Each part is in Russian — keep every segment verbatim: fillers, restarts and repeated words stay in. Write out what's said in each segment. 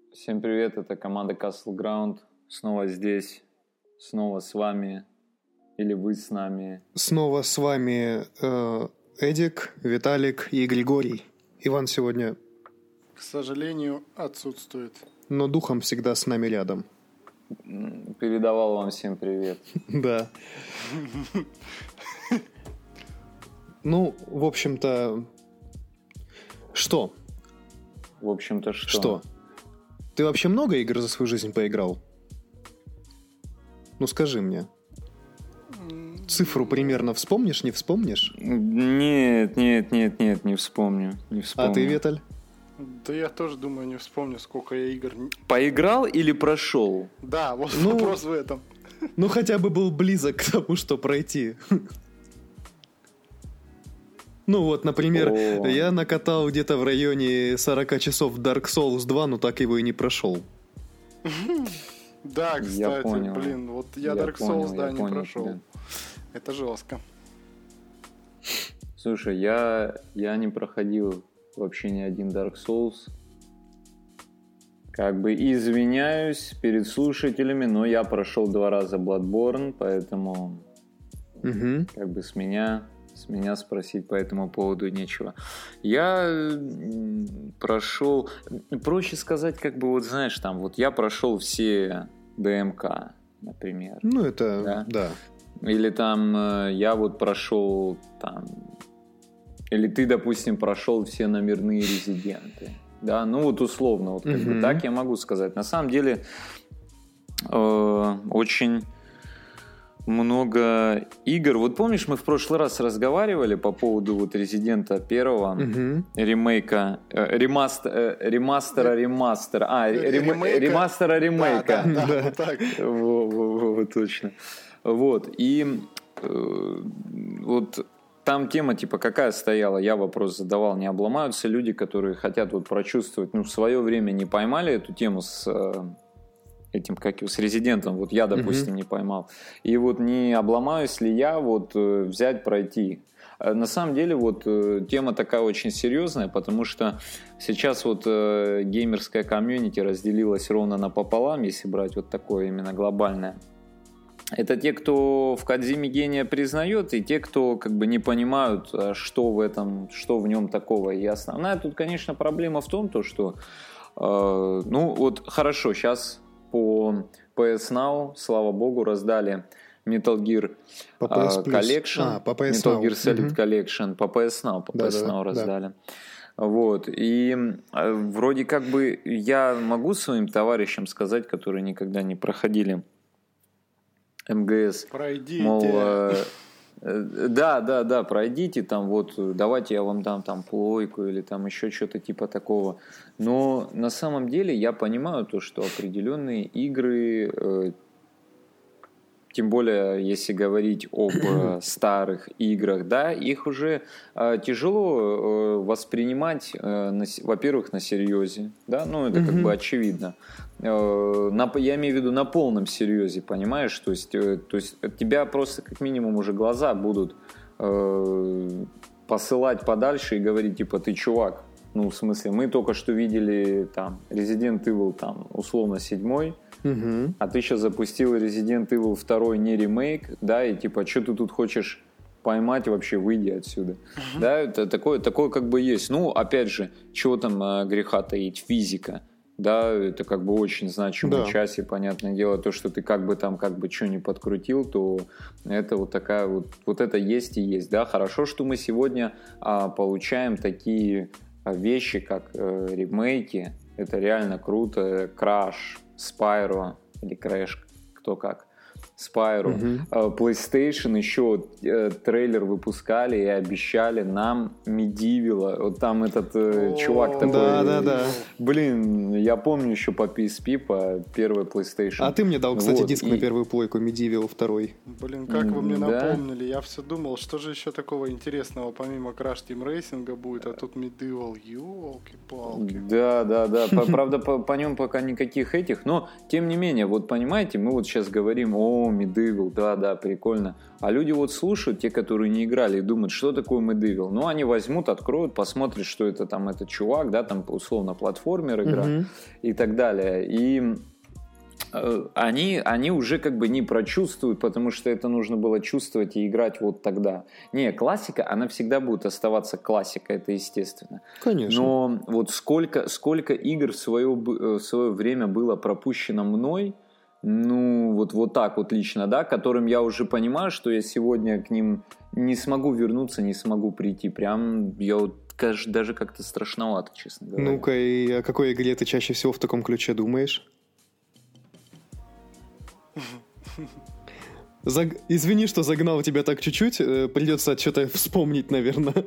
Всем привет, это команда Castle Ground. Снова здесь, снова с вами, или вы с нами. Снова с вами э, Эдик, Виталик и Григорий. Иван сегодня, к сожалению, отсутствует. Но духом всегда с нами рядом. Передавал вам всем привет. Да. Ну, в общем-то, что? В общем-то, что? Что? Ты вообще много игр за свою жизнь поиграл? Ну, скажи мне. Цифру примерно вспомнишь, не вспомнишь? Нет, нет, нет, нет, не вспомню. Не вспомню. А ты, Виталь? Да я тоже думаю, не вспомню, сколько я игр... Поиграл или прошел? Да, вот ну, вопрос в этом. Ну, хотя бы был близок к тому, что пройти. Ну вот, например, О. я накатал где-то в районе сорок часов Dark Souls два, но так его и не прошел. Да, кстати, блин, вот я Dark Souls, да, не прошел. Это жестко. Слушай, я, я не проходил вообще ни один Dark Souls. Как бы извиняюсь перед слушателями, но я прошел два раза Bloodborne, поэтому угу. как бы с меня... С меня спросить по этому поводу нечего. Я прошел... Проще сказать, как бы, вот знаешь, там, вот я прошел все ДМК, например. Ну, это... Да. да. Или там я вот прошел там... Или ты, допустим, прошел все номерные резиденты. Да, ну вот условно, вот как mm-hmm. бы так я могу сказать. На самом деле э, очень... много игр. Вот помнишь, мы в прошлый раз разговаривали по поводу вот Резидента первого, угу. ремейка, э, ремастер, э, ремастера ремастера, а, рем, ремастера ремейка. Да, да, да, вот так. Во, во, во, во, точно. Вот, и э, вот там тема типа какая стояла, я вопрос задавал, не обломаются люди, которые хотят вот прочувствовать, ну, в свое время не поймали эту тему с... этим, как и с Резидентом, вот я, допустим, uh-huh. не поймал. И вот не обломаюсь ли я вот взять, пройти. На самом деле вот тема такая очень серьезная, потому что сейчас вот геймерская комьюнити разделилась ровно напополам, если брать вот такое именно глобальное. Это те, кто в Кодзиме гения признает, и те, кто как бы не понимают, что в этом, что в нем такого. И основная тут, конечно, проблема в том, то, что э, ну вот хорошо, сейчас по пи эс Now, слава богу, раздали Metal Gear uh, Collection, а, по пи эс Metal Now. Gear Solid угу. Collection, по пи эс Now, по да, пи эс да, Now да, раздали. Да. Вот, и вроде как бы я могу своим товарищам сказать, которые никогда не проходили эм джи эс, пройдите. Мол, да, да, да, пройдите, там вот, давайте я вам дам там плойку или там еще что-то типа такого. Но на самом деле я понимаю то, что определенные игры, э, тем более если говорить об э, старых играх, да, их уже э, тяжело э, воспринимать, э, на, во-первых, на серьезе, да, ну это как бы очевидно. На, я имею в виду на полном серьезе, понимаешь, то есть, то есть тебя просто как минимум уже глаза будут э, посылать подальше и говорить типа ты чувак, ну в смысле мы только что видели там Resident Evil там условно седьмой, угу. а ты сейчас запустил Resident Evil два не ремейк, да, и типа что ты тут хочешь поймать вообще, выйди отсюда. Uh-huh. Да, это такое, такое как бы есть. Ну, опять же, чего там э, греха таить, физика. Да, это как бы очень значимая да. часть, и понятное дело, то, что ты как бы там как бы что ни подкрутил, то это вот такая вот, вот это есть и есть, да, хорошо, что мы сегодня а, получаем такие вещи, как э, ремейки, это реально круто, Crash, Spyro или Crash, кто как, Spyro, uh-huh. PlayStation еще э, трейлер выпускали и обещали нам Medieval. Вот там этот э, чувак такой. Да, да, да. Блин, я помню еще по пи эс пи, по первой PlayStation. А ты мне дал, кстати, вот, диск и... на первую плойку два. Блин, как вы мне да? напомнили. Я все думал, что же еще такого интересного помимо Crash Team Racing будет, а тут Medieval, ёлки-палки. Да, да, да. Правда, по нем пока никаких этих, но тем не менее, вот понимаете, мы вот сейчас говорим о о, Medieval, да-да, прикольно. А люди вот слушают, те, которые не играли, и думают, что такое Medieval. Ну, они возьмут, откроют, посмотрят, что это там этот чувак, да, там условно платформер игра mm-hmm. и так далее. И Они, они уже как бы не прочувствуют, потому что это нужно было чувствовать и играть вот тогда. Не, классика, она всегда будет оставаться классикой, это естественно. Конечно. Но вот сколько, сколько игр в свое, в свое время было пропущено мной, ну вот, вот так вот лично, да, которым я уже понимаю, что я сегодня к ним не смогу вернуться, не смогу прийти. Прям я вот даже как-то страшновато, честно говоря. Ну-ка, и о какой игре ты чаще всего в таком ключе думаешь? Заг... Извини, что загнал тебя так чуть-чуть. Придется что-то вспомнить, наверное.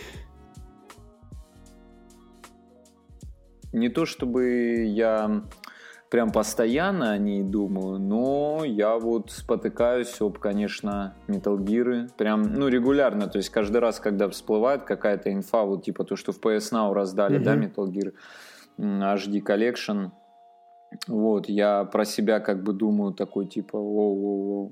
Не то чтобы я прям постоянно о ней думаю, но я вот спотыкаюсь об, конечно, Metal Gear. Прям, ну, регулярно. То есть каждый раз, когда всплывает какая-то инфа, вот типа то, что в пи эс Now раздали, mm-hmm. да, Metal Gear эйч ди Collection. Вот, я про себя как бы думаю такой типа воу-воу-воу,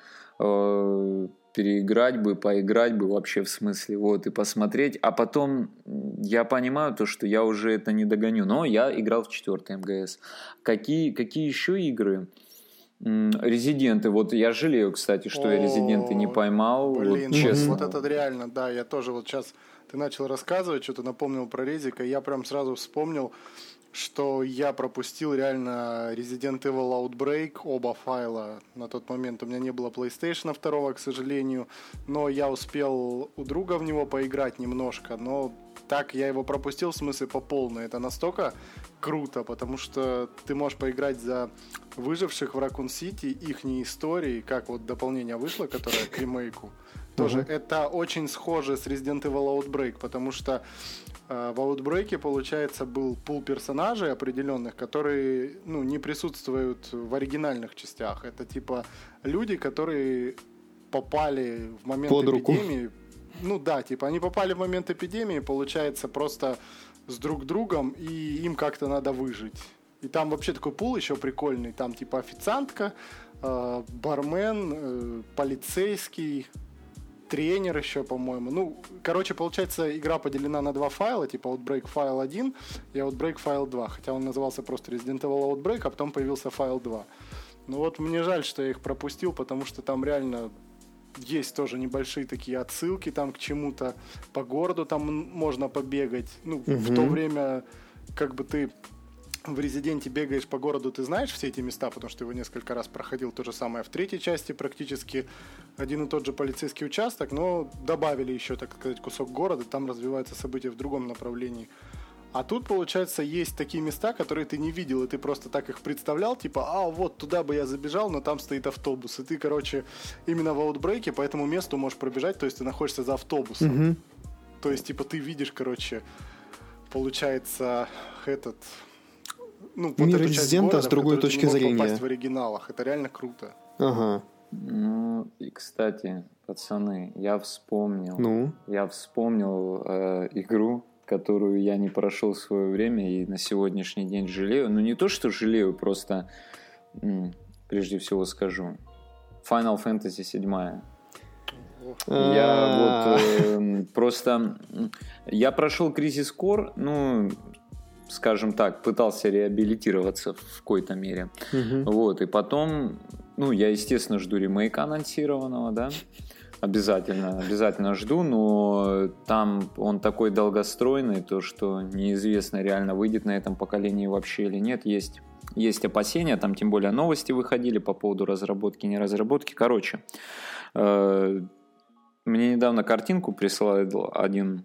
э, переиграть бы, поиграть бы вообще в смысле, вот, и посмотреть, а потом я понимаю то, что я уже это не догоню, но я играл в четвертый эм гэ эс. Какие, какие еще игры? Резиденты, вот я жалею, кстати, что О, я Резиденты не поймал, блин, вот, честно. Вот это реально, да, я тоже вот сейчас, ты начал рассказывать, что-то напомнил про Резика, я прям сразу вспомнил, что я пропустил реально Resident Evil Outbreak, оба файла. На тот момент у меня не было PlayStation два, к сожалению, но я успел у друга в него поиграть немножко, но так я его пропустил, в смысле по полной. Это настолько круто, потому что ты можешь поиграть за выживших в Raccoon City, ихние истории, как вот дополнение вышло, которое к ремейку. Тоже uh-huh. это очень схоже с Resident Evil Outbreak, потому что э, в Outbreak, получается, был пул персонажей определенных, которые ну, не присутствуют в оригинальных частях. Это типа люди, которые попали в момент Под эпидемии. Руку. Ну да, типа они попали в момент эпидемии, получается, просто с друг другом, и им как-то надо выжить. И там вообще такой пул еще прикольный. Там типа официантка, э, бармен, э, полицейский, тренер еще, по-моему. Ну, короче, получается, игра поделена на два файла, типа Outbreak файл один и Outbreak файл два. Хотя он назывался просто Resident Evil Outbreak, а потом появился файл два. Ну вот мне жаль, что я их пропустил, потому что там реально есть тоже небольшие такие отсылки там к чему-то. По городу там можно побегать. Ну, угу. в то время, как бы ты в Резиденте бегаешь по городу, ты знаешь все эти места, потому что его несколько раз проходил. То же самое в третьей части, практически один и тот же полицейский участок, но добавили еще, так сказать, кусок города, там развиваются события в другом направлении. А тут, получается, есть такие места, которые ты не видел, и ты просто так их представлял, типа, а, вот туда бы я забежал, но там стоит автобус. И ты, короче, именно в Outbreak по этому месту можешь пробежать, то есть ты находишься за автобусом. Mm-hmm. То есть, типа, ты видишь, короче, получается, этот... Ну, вот мир Резидента с другой точки зрения. Попасть в оригиналах. Это реально круто. Ага. Ну, и, кстати, пацаны, я вспомнил. Ну? Я вспомнил э, игру, которую я не прошел в свое время и на сегодняшний день жалею. Ну, не то, что жалею, просто м, прежде всего скажу. Final Fantasy семь. Я вот э, просто... Я прошел Crisis Core, ну... скажем так, пытался реабилитироваться в какой-то мере. Uh-huh. Вот, и потом, ну, я, естественно, жду ремейка анонсированного, да, обязательно, обязательно жду, но там он такой долгостройный, то, что неизвестно, реально выйдет на этом поколении вообще или нет, есть, есть опасения, там тем более новости выходили по поводу разработки, не разработки, короче, э, мне недавно картинку присылал один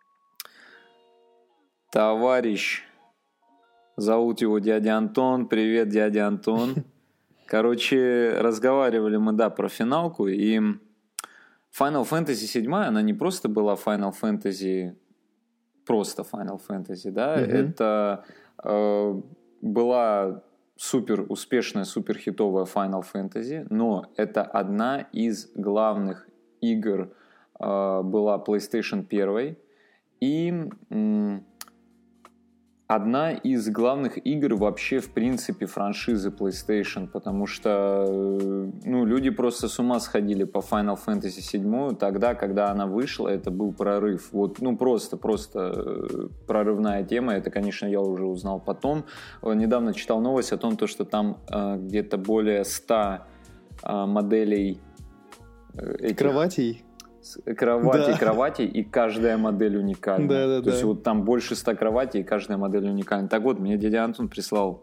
товарищ, зовут его дядя Антон. Привет, дядя Антон. Короче, разговаривали мы, да, про финалку. И Final Fantasy семь, она не просто была Final Fantasy, просто Final Fantasy, да. Mm-hmm. Это э, была супер успешная, супер хитовая Final Fantasy, но это одна из главных игр э, была PlayStation один. И... М- одна из главных игр вообще, в принципе, франшизы PlayStation, потому что ну, люди просто с ума сходили по Final Fantasy семь. Тогда, когда она вышла, это был прорыв. Вот, ну, просто, просто прорывная тема. Это, конечно, я уже узнал потом. Недавно читал новость о том, что там э, где-то более ста э, моделей этих... Кроватей? Кровати, да. кровати, и каждая модель уникальна. Да, да, То да. есть вот там больше ста кроватей, и каждая модель уникальна. Так вот, мне дядя Антон прислал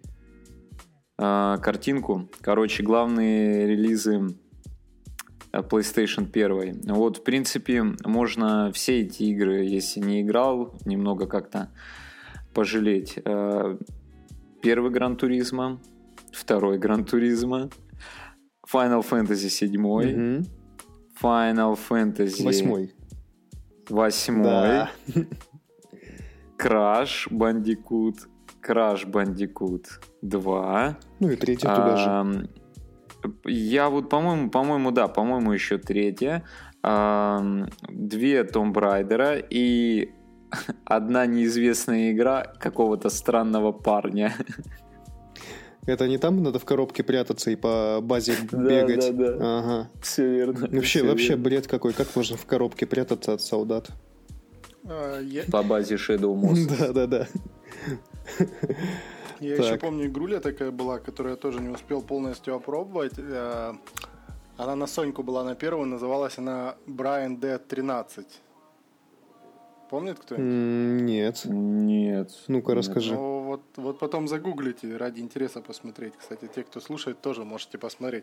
э, картинку. Короче, главные релизы PlayStation один. Вот, в принципе, можно все эти игры, если не играл, немного как-то пожалеть. Э, первый Гран Туризмо, второй Гран Туризмо, Final Fantasy семь, Угу. Final Fantasy Восьмой. Восьмой. Да. Crash Bandicoot. Crash Bandicoot два. Ну и третий туда же. Я вот, по-моему, по-моему, да, по-моему, еще третья. Две Tomb Raider и одна неизвестная игра какого-то странного парня. Это не там надо в коробке прятаться и по базе бегать? Да, да, да. Ага. Все верно. Вообще, все вообще верно. бред какой. Как можно в коробке прятаться от солдат? А, я... По базе Shadow Moss. Да, да, да. Я Так. еще помню, игруля такая была, которую я тоже не успел полностью опробовать. Она на Соньку была на первую, называлась она Brian Dead тринадцать. Помнит кто-нибудь? М, Нет. Нет. Ну-ка, Нет. расскажи. Ну, вот, вот потом загуглите, ради интереса посмотреть. Кстати, те, кто слушает, тоже можете посмотреть.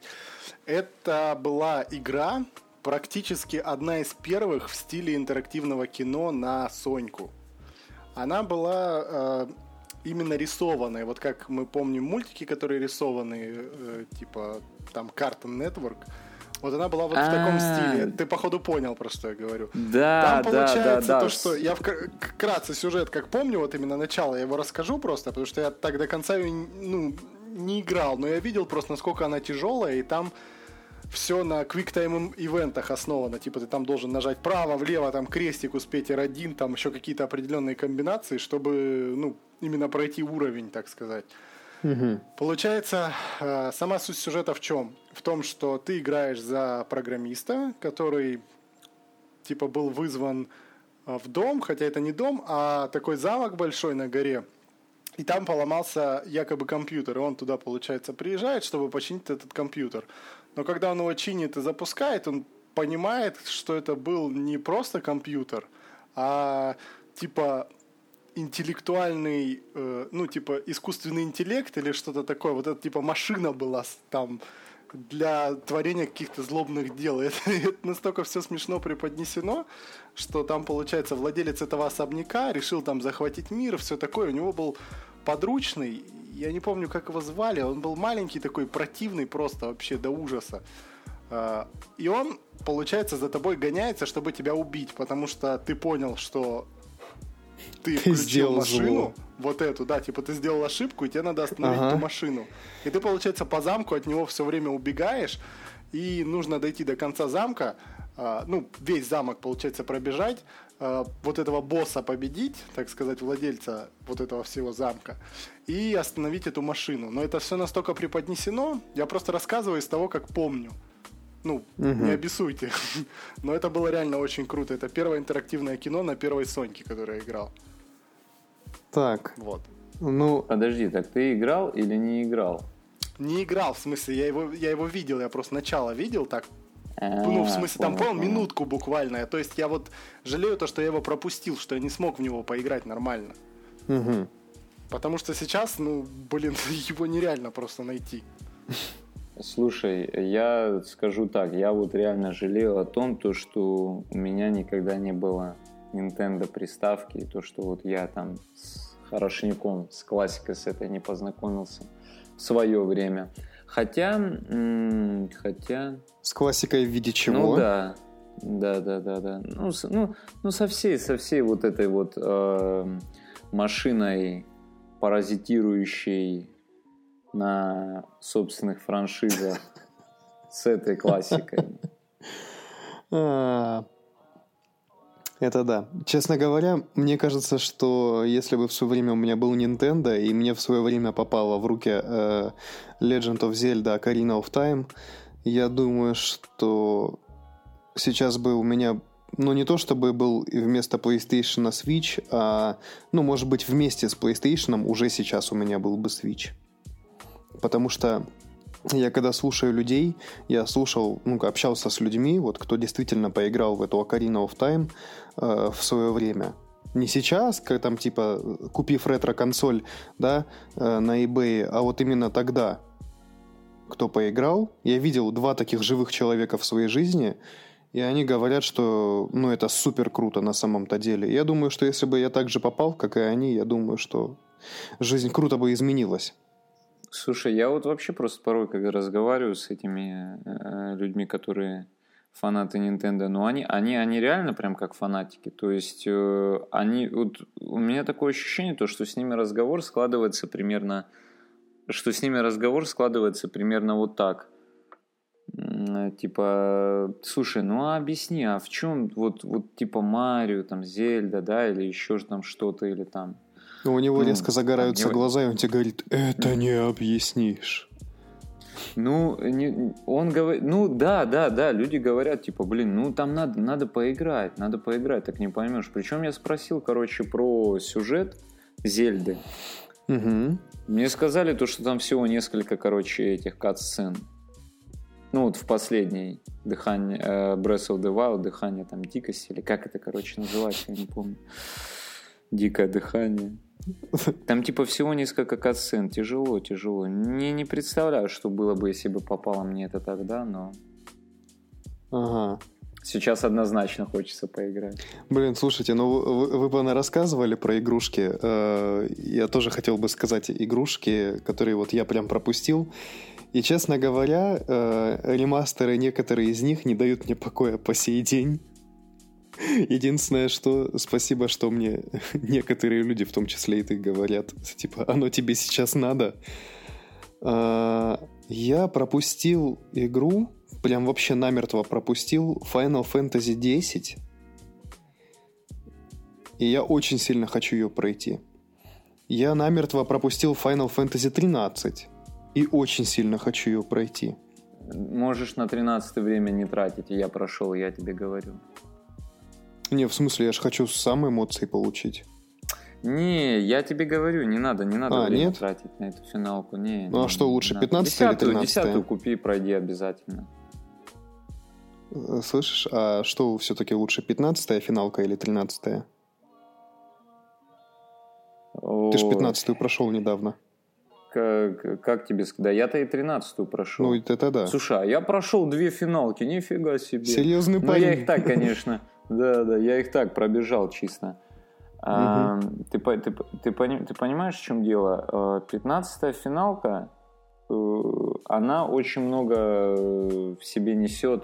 Это была игра, практически одна из первых в стиле интерактивного кино на Соньку. Она была э, именно рисованная. Вот как мы помним мультики, которые рисованы, э, типа там Cartoon Network. Вот она была вот в таком стиле. Ты, походу, понял, про что я говорю. Да, Там да, получается да, да. то, что... Я вкратце сюжет как помню, вот именно начало, я его расскажу просто, потому что я так до конца ее, ну, не играл, но я видел просто, насколько она тяжелая, и там все на квиктайм ивентах основано. Типа ты там должен нажать право, влево, там крестик, успеть эр один, там еще какие-то определенные комбинации, чтобы, ну, именно пройти уровень, так сказать. Угу. Получается, сама суть сюжета в чем? В том, что ты играешь за программиста, который типа был вызван в дом, хотя это не дом, а такой замок большой на горе. И там поломался якобы компьютер, и он туда, получается, приезжает, чтобы починить этот компьютер. Но когда он его чинит и запускает, он понимает, что это был не просто компьютер, а типа... интеллектуальный, э, ну, типа, искусственный интеллект или что-то такое. Вот это, типа, машина была там для творения каких-то злобных дел. И это, это настолько все смешно преподнесено, что там, получается, владелец этого особняка решил там захватить мир, все такое. У него был подручный, я не помню, как его звали, он был маленький такой, противный просто вообще до ужаса. Э, и он, получается, за тобой гоняется, чтобы тебя убить, потому что ты понял, что ты включил машину, зло. вот эту, да, типа ты сделал ошибку, и тебе надо остановить ага. эту машину. И ты, получается, по замку от него все время убегаешь, и нужно дойти до конца замка, э, ну, весь замок, получается, пробежать, э, вот этого босса победить, так сказать, владельца вот этого всего замка, и остановить эту машину. Но это все настолько преподнесено, я просто рассказываю из того, как помню. Ну, угу. Не обессуйте. Но это было реально очень круто. Это первое интерактивное кино на первой Соньке, которое я играл. Так. Вот. Ну... Подожди, так ты играл или не играл? Не играл, в смысле, я его, я его видел, я просто начало видел так. А-а-а, ну, в смысле, там, понял, понял. минутку буквально. То есть я вот жалею то, что я его пропустил, что я не смог в него поиграть нормально. Угу. Потому что сейчас, ну, блин, его нереально просто найти. Слушай, я скажу так, я вот реально жалею о том, то, что у меня никогда не было Nintendo приставки, и то, что вот я там с хорошняком, с классикой с этой не познакомился в свое время. Хотя, м- хотя... С классикой в виде чего? Ну да, да, да, да, да. Ну, с, ну, ну со всей, со всей вот этой вот э, машиной, паразитирующей на собственных франшизах с этой классикой. А, Это да. Честно говоря, мне кажется, что если бы в свое время у меня был Nintendo, и мне в свое время попала в руки э, Legend of Zelda Ocarina of Time, я думаю, что сейчас бы у меня, ну, не то чтобы был вместо PlayStation Switch, а, ну, может быть, вместе с PlayStation уже сейчас у меня был бы Switch. Потому что я когда слушаю людей, я слушал, ну, общался с людьми, вот, кто действительно поиграл в эту Ocarina of Time э, в свое время. Не сейчас, как там, типа, купив ретро-консоль, да, э, на eBay, а вот именно тогда, кто поиграл. Я видел два таких живых человека в своей жизни, и они говорят, что, ну, это супер круто на самом-то деле. Я думаю, что если бы я так же попал, как и они, я думаю, что жизнь круто бы изменилась. Слушай, я вот вообще просто порой, когда разговариваю с этими э, людьми, которые фанаты Nintendo, ну они, они, они реально прям как фанатики. То есть э, они, вот у меня такое ощущение, то, что с ними разговор складывается примерно, что с ними разговор складывается примерно вот так. Типа, слушай, ну а объясни, а в чем вот, вот типа Марио, там, Зельда, да, или еще там что-то, или там... У него ну, резко загораются него... глаза, и он тебе говорит, это не объяснишь. Ну, не, он говорит, ну да, да, да, люди говорят, типа, блин, ну там надо, надо поиграть, надо поиграть, так не поймешь. Причем я спросил, короче, про сюжет Зельды. Угу. Мне сказали то, что там всего несколько, короче, этих кат-сцен. Ну вот в последней дыхание, э, Breath of the Wild, дыхание там дикости, или как это, короче, называется, я не помню. Дикое дыхание. Там типа всего несколько катсцен. Тяжело, тяжело. Не, не представляю, что было бы, если бы попало мне это тогда, но... Ага. Сейчас однозначно хочется поиграть. Блин, слушайте, ну вы, вы бы рассказывали про игрушки. Я тоже хотел бы сказать игрушки, которые вот я прям пропустил. И, честно говоря, ремастеры, некоторые из них не дают мне покоя по сей день. Единственное, что спасибо, что мне некоторые люди, в том числе и ты, говорят, типа, оно тебе сейчас надо. Я пропустил игру, прям вообще намертво пропустил Final Fantasy десять. И я очень сильно хочу ее пройти. Я намертво пропустил Final Fantasy тринадцать. И очень сильно хочу ее пройти. Можешь на тринадцатое время не тратить, я прошел, я тебе говорю. Не, в смысле, я же хочу сам эмоции получить. Не, я тебе говорю, не надо, не надо а, время нет? тратить на эту финалку. Не, ну не, а что лучше, пятнадцатое или тринадцатое? Десятую купи и пройди обязательно. Слышишь, а что все-таки лучше, пятнадцатая финалка или тринадцатая? Ой. Ты же пятнадцатую прошел недавно. Как, как тебе сказать? Да я-то и тринадцатую прошел. Ну, это да. Слушай, а я прошел две финалки, нифига себе. Серьезный парень. Ну, я их так, конечно. Да, да, я их так пробежал чисто. А, угу. ты, ты, ты, ты, ты понимаешь, в чем дело? пятнадцатая финалка, она очень много в себе несет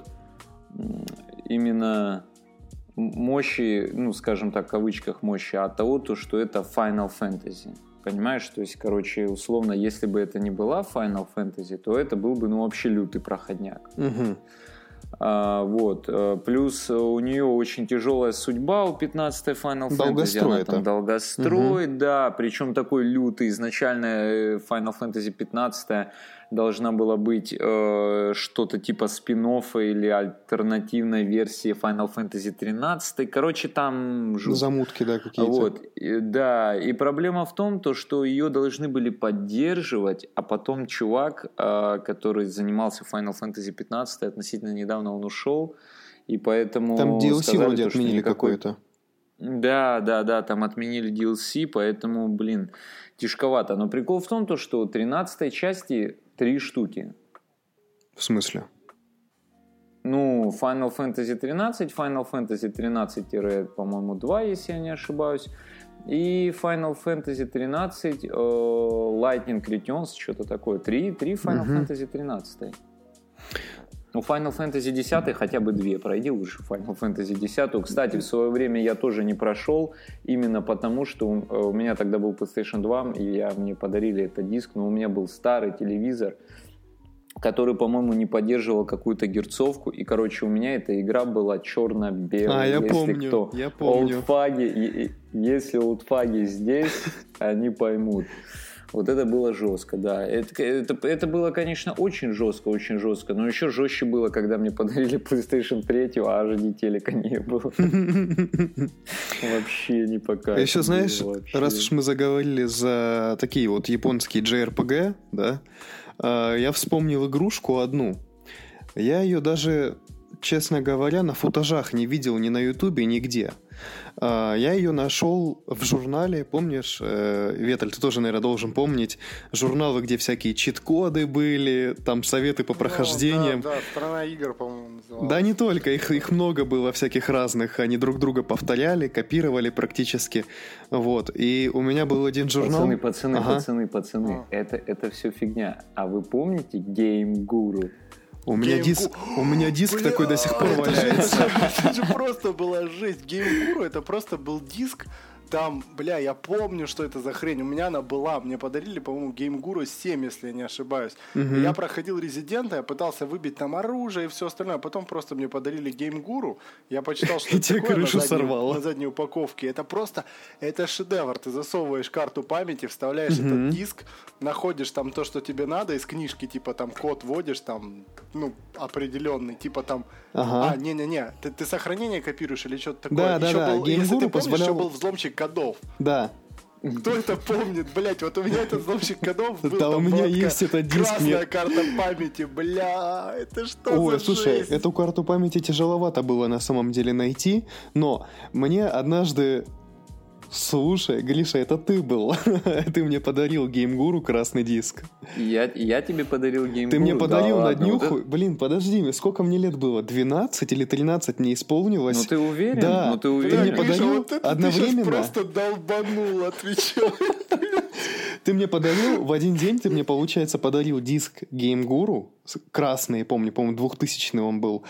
именно мощи, ну, скажем так, в кавычках мощи, от того, то, что это Final Fantasy. Понимаешь? То есть, короче, условно, если бы это не была Final Fantasy, то это был бы, ну, вообще лютый проходняк. Угу. А, вот. Плюс у нее очень тяжелая судьба у пятнадцатой Final Fantasy. Долгострой Она там это. долгострой, угу. да. Причем такой лютый. Изначально Final Fantasy пятнадцатая должна была быть э, что-то типа спин-оффа или альтернативной версии Final Fantasy тринадцать. Короче, там жуть. Замутки, да, какие-то. Вот, и, да, и проблема в том, то, что ее должны были поддерживать, а потом чувак, э, который занимался Final Fantasy пятнадцать, относительно недавно он ушел, и поэтому... Там ди эл си сказали, вроде то, отменили никакой... какое-то. Да, да, да, там отменили ди эл си, поэтому, блин, тяжковато. Но прикол в том, то, что в тринадцатой части три штуки. В смысле? Ну, Final Fantasy тринадцать, Final Fantasy тринадцать, по-моему, два, если я не ошибаюсь, и Final Fantasy тринадцать, э, Lightning Returns, что-то такое. Три, три Final uh-huh. Fantasy тринадцать. Ну, Final Fantasy десять хотя бы две пройди лучше Final Fantasy десять. Кстати, в свое время я тоже не прошел, именно потому, что у, у меня тогда был PlayStation два, и я, мне подарили этот диск, но у меня был старый телевизор, который, по-моему, не поддерживал какую-то герцовку. И, короче, у меня эта игра была черно-белая. А, я если помню, кто, я помню. Олдфаги, если олдфаги здесь, они поймут. Вот это было жестко, да. Это, это, это было, конечно, очень жестко, очень жестко. Но еще жестче было, когда мне подарили PlayStation три, а аж ди телека не было. Вообще не пока. Еще знаешь, раз уж мы заговорили за такие вот японские джей ар пи джи, да, я вспомнил игрушку одну. Я ее даже, честно говоря, на футажах не видел ни на Ютубе, нигде. Я ее нашел в журнале, помнишь, Веталь, ты тоже, наверное, должен помнить, журналы, где всякие чит-коды были, там советы по прохождениям. Ну, да, да, «Страна игр», по-моему, называлась. Да, не только, их, их много было всяких разных, они друг друга повторяли, копировали практически, вот, и у меня был один журнал. Пацаны, пацаны, ага. пацаны, пацаны, а. это, это все фигня, а вы помните Game Guru? У меня, диск, у меня диск Бля, такой до сих пор валяется. Это же просто была жесть. Game Guru это просто был диск. Там, бля, я помню, что это за хрень. У меня она была. Мне подарили, по-моему, Game Guru семь, если я не ошибаюсь. Угу. Я проходил Резидента, я пытался выбить там оружие и все остальное. А потом просто мне подарили Game Guru. Я почитал, что это такое на задней, на задней упаковке. Это просто, это шедевр. Ты засовываешь карту памяти, вставляешь угу. этот диск, находишь там то, что тебе надо, из книжки, типа там код вводишь, там, ну, определенный, типа там... Ага. А, не-не-не, ты, ты сохранение копируешь или что-то такое? Да, еще да, был, да. если ты помнишь, позволял... еще был взломщик кодов. Да. Кто это помнит, блять? Вот у меня этот взломщик кодов был. Да, у меня есть этот диск. Красная карта памяти, бля, это что Ой, за слушай, жесть? эту карту памяти тяжеловато было на самом деле найти, но мне однажды... Слушай, Гриша, это ты был. Ты мне подарил Game Guru красный диск. Я, я тебе подарил Game Guru? Ты мне подарил да, на ладно, днюху. Вот это... Блин, подожди, сколько мне лет было? двенадцать или тринадцать мне исполнилось? Ну ты уверен? Да. Ну, ты, уверен? Ты мне Гриша, подарил вот это одновременно. Ты просто долбанул, отвечаю. Ты мне подарил, в один день ты мне, получается, подарил диск Game Guru, красный, помню, по-моему, двухтысячный он был,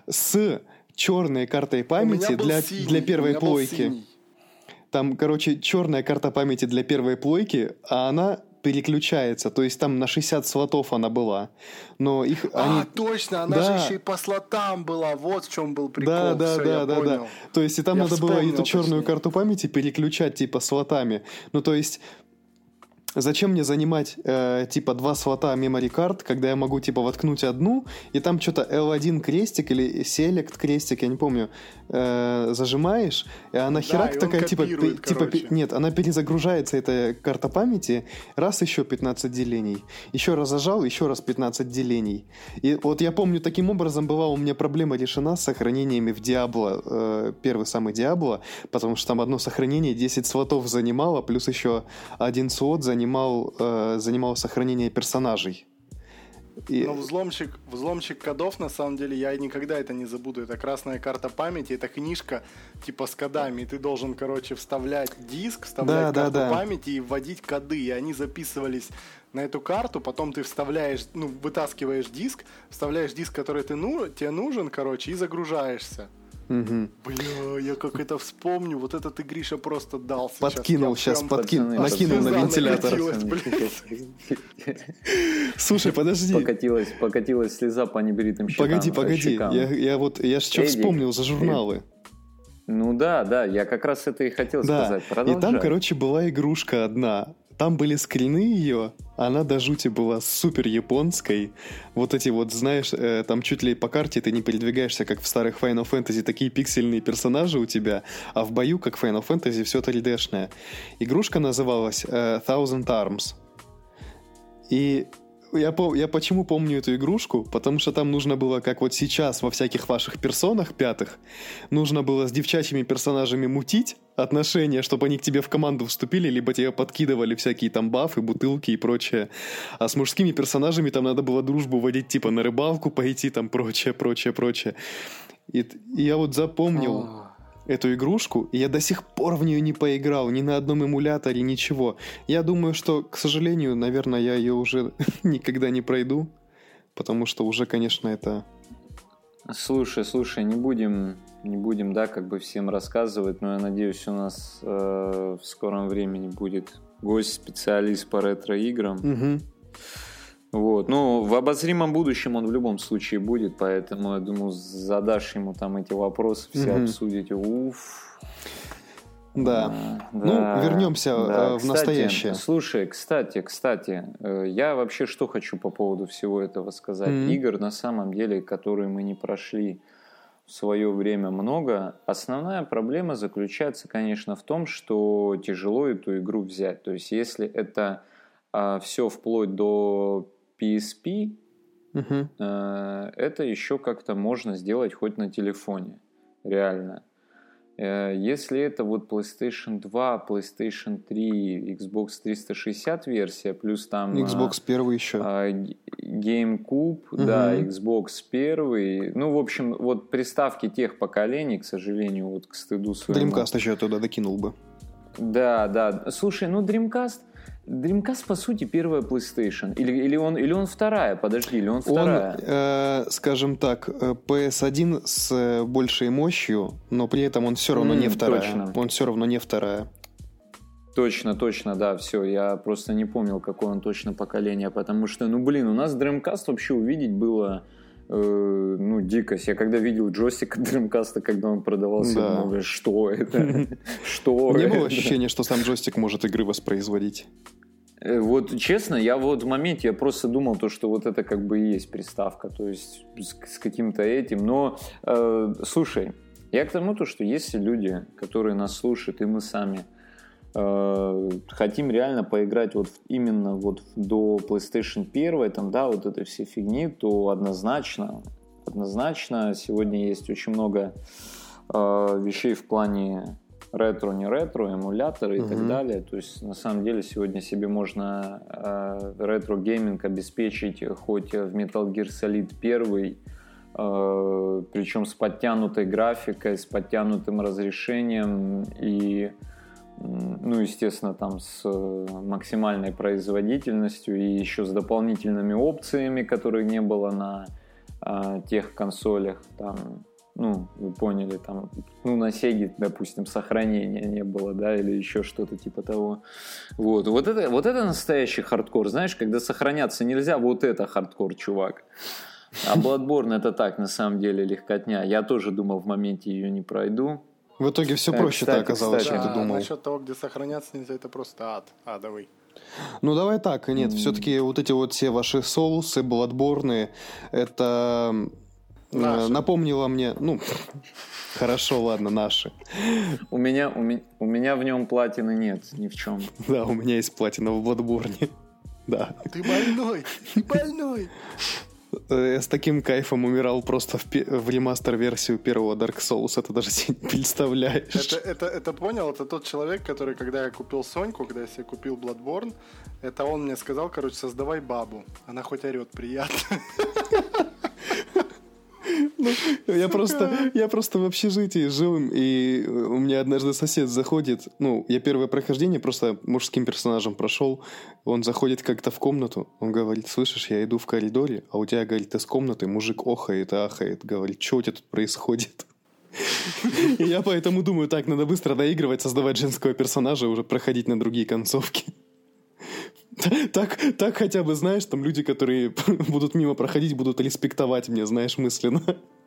с черной картой памяти для, синий, для первой плойки. Там, короче, черная карта памяти для первой плойки, а она переключается, то есть там на шестьдесят слотов она была. Но их а, они... точно, она да. же еще и по слотам была, вот в чем был прикол. Да, да, Все, да, я да, понял. да. То есть и там я надо было эту черную точнее. карту памяти переключать типа слотами. Ну, то есть... Зачем мне занимать, э, типа, два слота memory card, когда я могу, типа, воткнуть одну, и там что-то эл один крестик или select крестик, я не помню, э, зажимаешь, и она да, херак такая, типа, пи, типа, пи, нет, она перезагружается, эта карта памяти, раз еще пятнадцать делений, еще раз зажал, еще раз пятнадцать делений. И вот я помню, таким образом была у меня проблема решена с сохранениями в Diablo, э, первый самый Diablo, потому что там одно сохранение десять слотов занимало, плюс еще один слот занимал Занимал, э, занимал сохранение персонажей. И... Но взломщик, взломщик кодов, на самом деле, я никогда это не забуду. Это красная карта памяти, это книжка типа с кодами. И ты должен, короче, вставлять диск, вставлять да, карту да, да. памяти и вводить коды. И они записывались на эту карту, потом ты вставляешь, ну, вытаскиваешь диск, вставляешь диск, который ты, ну, тебе нужен, короче, и загружаешься. Угу. Бля, я как это вспомню. Вот это ты, Гриша, просто дал сейчас. Подкинул сейчас, подкинул, накинул на вентилятор. Слушай, подожди. Покатилась, покатилась слеза по небритым щекам. Погоди, погоди. Я, я вот, я что вспомнил за журналы. Ну да, да, я как раз это и хотел да. сказать. Продолжай. И там, короче, была игрушка одна. Там были скрины ее, она до жути была супер японской. Вот эти вот, знаешь, э, там чуть ли по карте ты не передвигаешься, как в старых Final Fantasy, такие пиксельные персонажи у тебя, а в бою, как в Final Fantasy, все три дэ-шное. Игрушка называлась э, Thousand Arms. И я, я почему помню эту игрушку? Потому что там нужно было, как вот сейчас во всяких ваших персонах пятых, нужно было с девчачьими персонажами мутить отношения, чтобы они к тебе в команду вступили, либо тебе подкидывали всякие там бафы, бутылки и прочее. А с мужскими персонажами там надо было дружбу водить, типа на рыбалку пойти, там прочее, прочее, прочее. И, и я вот запомнил эту игрушку, и я до сих пор в нее не поиграл, ни на одном эмуляторе, ничего. Я думаю, что, к сожалению, наверное, я ее уже никогда не пройду, потому что уже, конечно, это... Слушай, слушай, не будем, не будем, да, как бы всем рассказывать, но я надеюсь, у нас э, в скором времени будет гость-специалист по ретро-играм. Угу. Вот. Ну, в обозримом будущем он в любом случае будет, поэтому, я думаю, задашь ему там эти вопросы, все mm-hmm. обсудите. Уф. Да. А, ну, да, вернемся да. в Кстати, настоящее. Слушай, кстати, кстати, я вообще что хочу по поводу всего этого сказать. Mm-hmm. Игр, на самом деле, которые мы не прошли в свое время много. Основная проблема заключается, конечно, в том, что тяжело эту игру взять. То есть, если это а, все вплоть до пи эс пи, uh-huh. а, это еще как-то можно сделать хоть на телефоне. Реально. А, если это вот PlayStation два, PlayStation три, Xbox триста шестьдесят версия, плюс там... Xbox первый еще. А, GameCube, uh-huh. да, Xbox первый. Ну, в общем, вот приставки тех поколений, к сожалению, вот к стыду своему. Dreamcast еще туда докинул бы. Да, да. Слушай, ну Dreamcast... Dreamcast, по сути, первая PlayStation. Или, или, он, или он вторая, подожди, или он вторая? Он, э, скажем так, пи эс один с большей мощью, но при этом он все равно mm, не вторая. Точно. Он все равно не вторая. Точно, точно, да, все. Я просто не помнил, какое он точно поколение, потому что, ну, блин, у нас Dreamcast вообще увидеть было... ну, дикость. Я когда видел джойстик от Dreamcast, когда он продавался, да. я думал, что это? Что Не это? было ощущения, что сам джойстик может игры воспроизводить? Вот, честно, я вот в моменте, я просто думал, то, что вот это как бы и есть приставка, то есть с, с каким-то этим. Но, э, слушай, я к тому, то, что если люди, которые нас слушают, и мы сами, Uh, хотим реально поиграть вот именно вот до PlayStation один, там, да, вот этой всей фигни, то однозначно, однозначно сегодня есть очень много uh, вещей в плане ретро, не ретро, эмуляторы и uh-huh. так далее. То есть на самом деле сегодня себе можно uh, ретро-гейминг обеспечить хоть в Metal Gear Solid один, uh, причем с подтянутой графикой, с подтянутым разрешением и ну, естественно, там с максимальной производительностью и еще с дополнительными опциями, которых не было на а, тех консолях. Там, ну, вы поняли, там, ну, на Sega, допустим, сохранения не было, да, или еще что-то типа того. Вот, вот это, вот это настоящий хардкор. Знаешь, когда сохраняться нельзя, вот это хардкор, чувак. А Bloodborne это так, на самом деле, легкотня. Я тоже думал, в моменте ее не пройду. В итоге все проще-то оказалось, кстати, чем да, ты думал. Насчет того, где сохраняться нельзя, это просто ад. Адовый. Ну, давай так. Нет, mm. все-таки вот эти вот все ваши соусы, Bloodborne, это наши. Напомнило мне... Ну, хорошо, ладно, наши. У меня, у, меня, у меня в нем платины нет ни в чем. Да, у меня есть платина в Bloodborne. Да. Ты больной, ты больной. Я с таким кайфом умирал просто в, пи- в ремастер-версию первого Dark Souls. Это даже себе не представляешь. Это, это, это понял? Это тот человек, который, когда я купил Соньку, когда я себе купил Bloodborne, это он мне сказал, короче, создавай бабу. Она хоть орет приятно. Ну, я, просто, я просто в общежитии жил, и у меня однажды сосед заходит, ну, я первое прохождение просто мужским персонажем прошел, он заходит как-то в комнату, он говорит, слышишь, я иду в коридоре, а у тебя, говорит, из комнаты мужик охает и ахает, говорит, что у тебя тут происходит? И я поэтому думаю, так, надо быстро доигрывать, создавать женского персонажа, уже проходить на другие концовки. Так, так хотя бы, знаешь, там люди, которые будут мимо проходить, будут респектовать меня, знаешь, мысленно.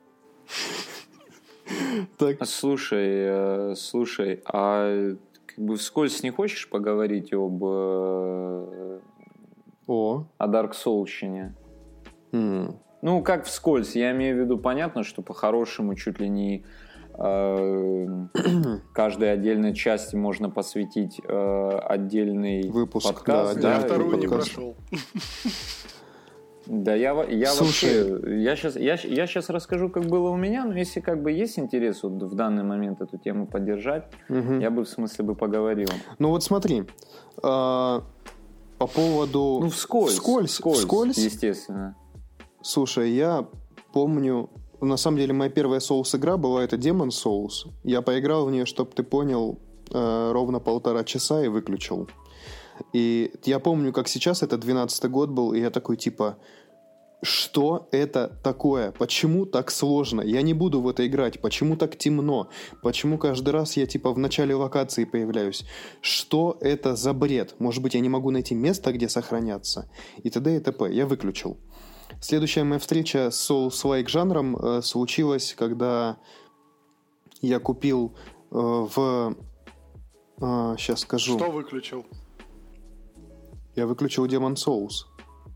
Так. Слушай, слушай, а как бы вскользь не хочешь поговорить об о, о Dark Souls'ине? Mm. Ну, как вскользь, я имею в виду, понятно, что по-хорошему чуть ли не каждой отдельной части можно посвятить э, отдельный выпуск, подкаст. Да, да, я вторую не прошел. Да, я, я Слушай, вообще, я сейчас, я, я сейчас расскажу, как было у меня, но если как бы есть интерес вот в данный момент эту тему поддержать, угу. я бы в смысле бы поговорил. Ну вот смотри, а, по поводу... Ну вскользь, вскользь, вскользь, вскользь, естественно. Слушай, я помню... На самом деле, моя первая Souls-игра была это Demon Souls. Я поиграл в нее, чтобы ты понял, э, ровно полтора часа и выключил. И я помню, как сейчас, это двенадцатый год был, и я такой, типа, что это такое? Почему так сложно? Я не буду в это играть. Почему так темно? Почему каждый раз я типа в начале локации появляюсь? Что это за бред? Может быть, я не могу найти место, где сохраняться? И т.д. и т.п. Я выключил. Следующая моя встреча с Souls-like жанром э, случилась, когда я купил э, в... Э, сейчас скажу. Что выключил? Я выключил Demon's Souls.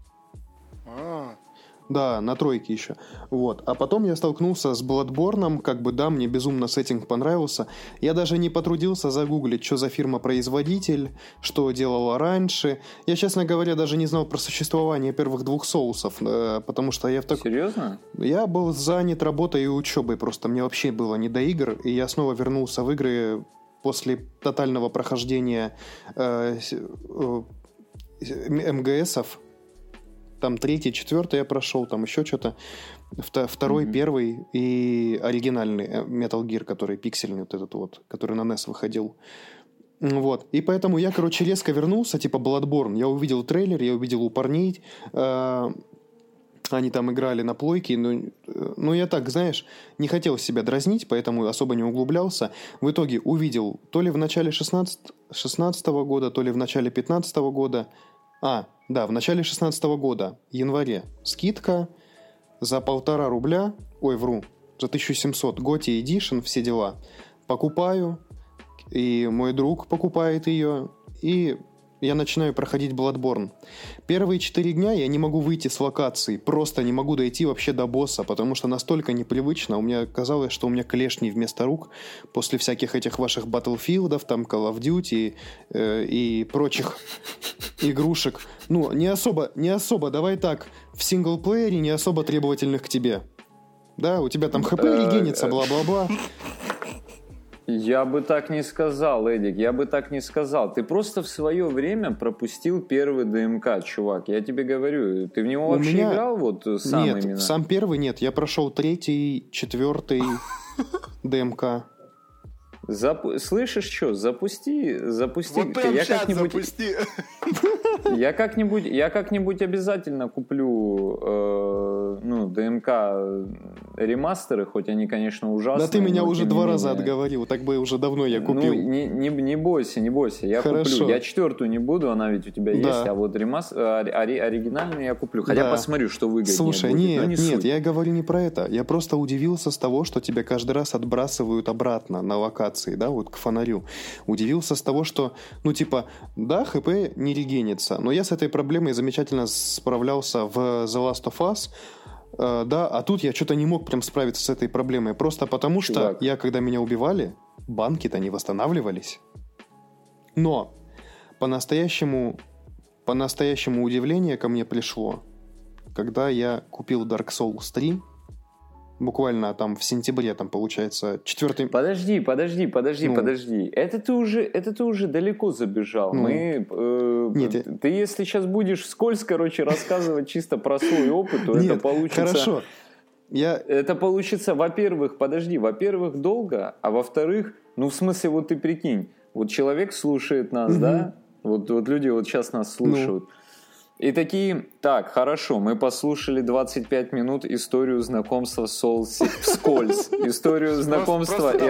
А. Да, на тройке еще. Вот. А потом я столкнулся с Bloodborne, как бы, да, мне безумно сеттинг понравился. Я даже не потрудился загуглить, что за фирма-производитель, что делала раньше. Я, честно говоря, даже не знал про существование первых двух соусов, э, потому что я в так... Серьезно? Я был занят работой и учебой просто. Мне вообще было не до игр, и я снова вернулся в игры после тотального прохождения э, э, эм гэ эсов. Там третий, четвертый я прошел, там еще что-то. Второй, mm-hmm. первый и оригинальный Metal Gear, который пиксельный вот этот вот, который на нес выходил. Вот. И поэтому я, короче, резко вернулся, типа Bloodborne. Я увидел трейлер, я увидел у парней. Э- они там играли на плойке. Но, но я так, знаешь, не хотел себя дразнить, поэтому особо не углублялся. В итоге увидел то ли в начале шестнадцатого года, то ли в начале пятнадцатого года. А, да, в начале шестнадцатого года, в январе, скидка за полтора рубля, ой, вру, за тысячу семьсот, Готи Edition, все дела. Покупаю, и мой друг покупает ее, и я начинаю проходить Bloodborne. Первые четыре дня я не могу выйти с локации, просто не могу дойти вообще до босса, потому что настолько непривычно. У меня казалось, что у меня клешни вместо рук после всяких этих ваших Battlefield'ов, там Call of Duty э, и прочих игрушек. Ну, не особо, не особо, давай так, в синглплеере не особо требовательных к тебе. Да, у тебя там хп регенится, бла-бла-бла. Я бы так не сказал, Эдик, я бы так не сказал. Ты просто в свое время пропустил первый ДМК, чувак. Я тебе говорю, ты в него вообще меня... играл вот сам нет, именно? Сам первый нет, я прошел третий, четвертый ДМК. Запу... Слышишь, что? Запусти, запусти. Вот прям я сейчас как-нибудь... запусти. Я как-нибудь, я как-нибудь обязательно куплю э, ну, ДМК ремастеры, хоть они, конечно, ужасные. Да ты меня уже два менее... раза отговорил, так бы уже давно я купил. Ну, не, не, не бойся, не бойся, я Хорошо. куплю. Я четвертую не буду, она ведь у тебя да. есть, а вот ремас... ори... оригинальный я куплю. Хотя да. посмотрю, что выгоднее Слушай, будет. нет, не нет, суть. я говорю не про это. Я просто удивился с того, что тебя каждый раз отбрасывают обратно на локации, да, вот к фонарю. Удивился с того, что, ну, типа, да, ХП не регенится, но я с этой проблемой замечательно справлялся в The Last of Us, э, да, а тут я что-то не мог прям справиться с этой проблемой, просто потому Чувак. что я, когда меня убивали, банки-то не восстанавливались. Но по-настоящему, по-настоящему удивление ко мне пришло, когда я купил Dark Souls три, буквально там в сентябре, там получается четвертый... Подожди, подожди, подожди, ну, подожди. Это ты уже, это ты уже далеко забежал. Ну, Мы, э, нет, ты, ты если сейчас будешь вскользь, короче, рассказывать чисто про свой опыт, то нет, это получится... Хорошо. Я... Это получится, во-первых, подожди, во-первых, долго, а во-вторых, ну, в смысле, вот ты прикинь, вот человек слушает нас, угу. да? Вот, вот люди вот сейчас нас слушают. Ну. И такие, так, хорошо, мы послушали двадцать пять минут историю знакомства с Souls вскользь. Историю знакомства и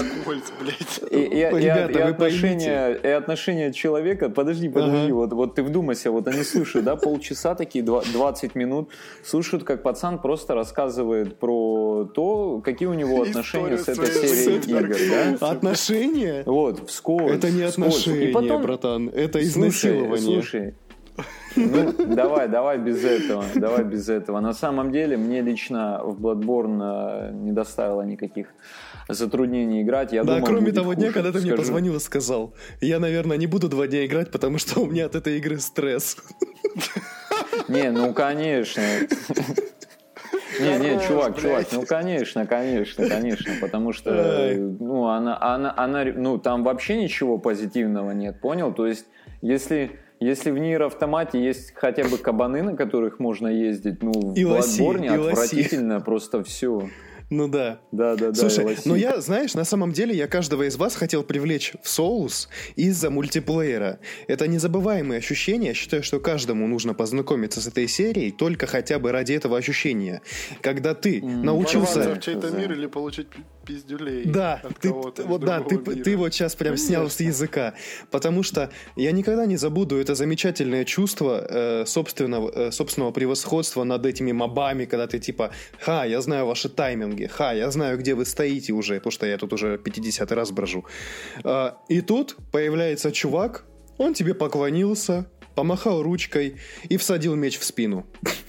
отношения человека. Подожди, подожди, вот, вот ты вдумайся, вот они слушают, да, полчаса такие, двадцать минут, слушают, как пацан просто рассказывает про то, какие у него отношения с этой серией игр. Да? Отношения? Вот, вскользь. Это не отношения, потом... братан, это изнасилование. Слушай, ну, давай, давай без этого, давай без этого. На самом деле, мне лично в Bloodborne не доставило никаких затруднений играть. Я да, думал, кроме будет того хуже, дня, когда ты скажу. мне позвонил и сказал, я, наверное, не буду два дня играть, потому что у меня от этой игры стресс. Не, ну, конечно. Не, не, чувак, чувак, ну, конечно, конечно, конечно, потому что, ну, она, она, она, ну, там вообще ничего позитивного нет, понял? То есть, если... Если в Нир Автомате есть хотя бы кабаны, на которых можно ездить, ну, в и Bloodborne лоси, отвратительно просто все. Ну да. Да, да, да. Слушай, ну я, знаешь, на самом деле я каждого из вас хотел привлечь в Souls из-за мультиплеера. Это незабываемые ощущения. Я считаю, что каждому нужно познакомиться с этой серией только хотя бы ради этого ощущения. Когда ты mm, научился... Ворваться в чей-то мир или получить пиздюлей. Да, ты, вот, да ты, ты вот сейчас прям Конечно. Снял с языка. Потому что я никогда не забуду это замечательное чувство э, собственного, э, собственного превосходства над этими мобами, когда ты типа, ха, я знаю ваши тайминги, ха, я знаю, где вы стоите уже, потому что я тут уже пятидесятый раз брожу. Э, и тут появляется чувак, он тебе поклонился, помахал ручкой и всадил меч в спину.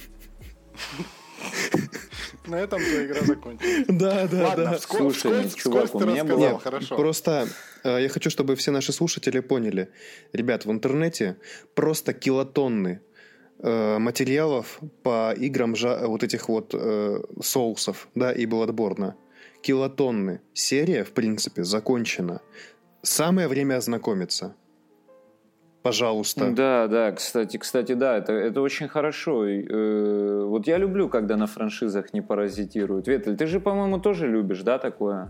На этом твоя игра закончилась. Да, да, Ладно, да. Вскользь, Слушай, вскользь, чувак, вскользь у меня рассказал, было... хорошо. Просто э, я хочу, чтобы все наши слушатели поняли. Ребят, в интернете просто килотонны э, материалов по играм жа- вот этих вот э, соусов, да, и Bloodborne. Килотонны. Серия, в принципе, закончена. Самое время ознакомиться. Пожалуйста. Да, да, кстати, кстати, да, это, это очень хорошо. Э, вот я люблю, когда на франшизах не паразитируют. Ветель, ты же, по-моему, тоже любишь, да, такое?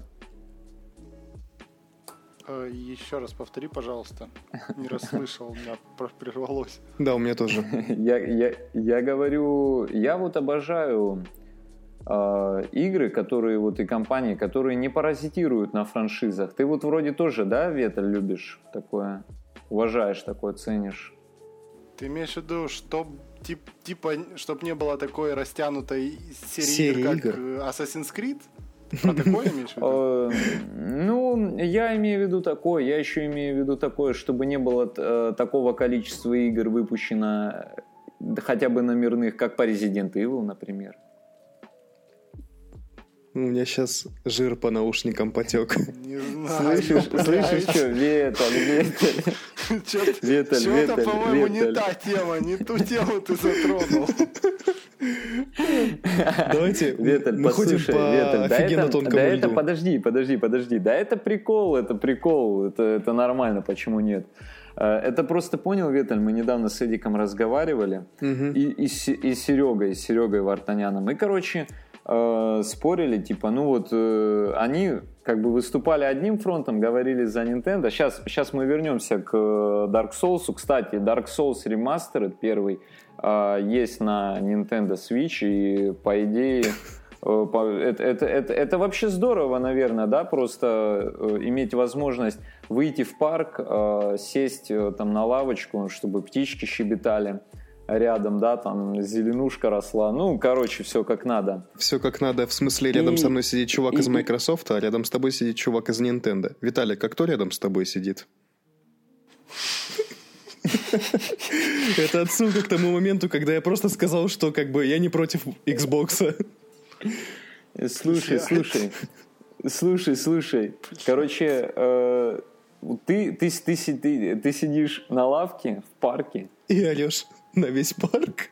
Э, еще раз повтори, пожалуйста. Не расслышал, у меня прервалось. Да, у меня тоже. я, я, я говорю, я вот обожаю э, игры, которые вот и компании, которые не паразитируют на франшизах. Ты вот вроде тоже, да, Ветель, любишь такое? Уважаешь такое, ценишь. Ты имеешь в виду, что тип, типа, чтобы не было такой растянутой серии, серии игр, как игр. Assassin's Creed? Про такое имеешь в виду? Ну, я имею в виду такое. Я еще имею в виду такое, чтобы не было такого количества игр выпущено хотя бы номерных, как по Resident Evil, например. У меня сейчас жир по наушникам потек. Не знаю. Слышишь, слышишь, что? Ветель, Ветель. Ветель, Что-то, Ветель, по-моему, Ветель. не та тема, не ту тему ты затронул. Давайте Ветель, мы ходим послушай, по Ветель, да офигенно это, тонкому да льду. это, подожди, подожди, подожди, да это прикол, это прикол, это, это нормально, почему нет? Это просто понял, Ветель, мы недавно с Эдиком разговаривали, Угу. и, и, с- и с Серегой, и с Серегой Вартаняном, и, короче, э, спорили, типа, ну вот, э, они как бы выступали одним фронтом, говорили за Nintendo. Сейчас, сейчас мы вернемся к Dark Souls. Кстати, Dark Souls Remastered первый э, есть на Nintendo Switch, и по идее э, по- это, это, это, это вообще здорово, наверное, да, просто э, иметь возможность выйти в парк, э, сесть э, там на лавочку, чтобы птички щебетали рядом, да, там зеленушка росла, ну, короче, все как надо. Все как надо, в смысле, рядом И- со мной сидит чувак и- из Microsoft, а рядом с тобой сидит чувак из Nintendo. Виталик, а кто рядом с тобой сидит? Это отсылка к тому моменту, когда я просто сказал, что как бы я не против Xbox. Слушай, слушай, слушай, слушай. Короче, э, ты, ты, ты, си- ты, ты сидишь на лавке в парке. И орешь на весь парк.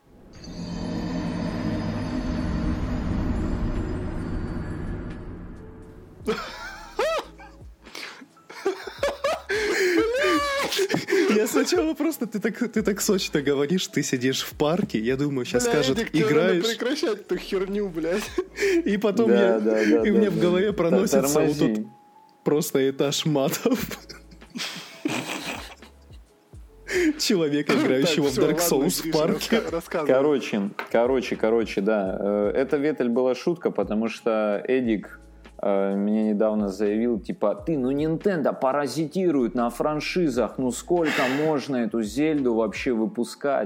Я сначала просто, ты так, ты так сочно говоришь, ты сидишь в парке, я думаю, сейчас Бля, скажет, Эдик, тебе надо играешь, прекращать эту херню, блядь. и потом Да, я, да, да, и да, мне да. в голове Т- проносится вот тормози. тут просто этаж матов. Человека, играющего Так, в всё, Dark ладно, Souls в Гриша, парке. раска- рассказывай. Короче, короче, короче, да. Э, Это, Ветель, была шутка, потому что Эдик э, мне недавно заявил, типа, ты, ну Nintendo паразитирует на франшизах, ну сколько можно эту Зельду вообще выпускать?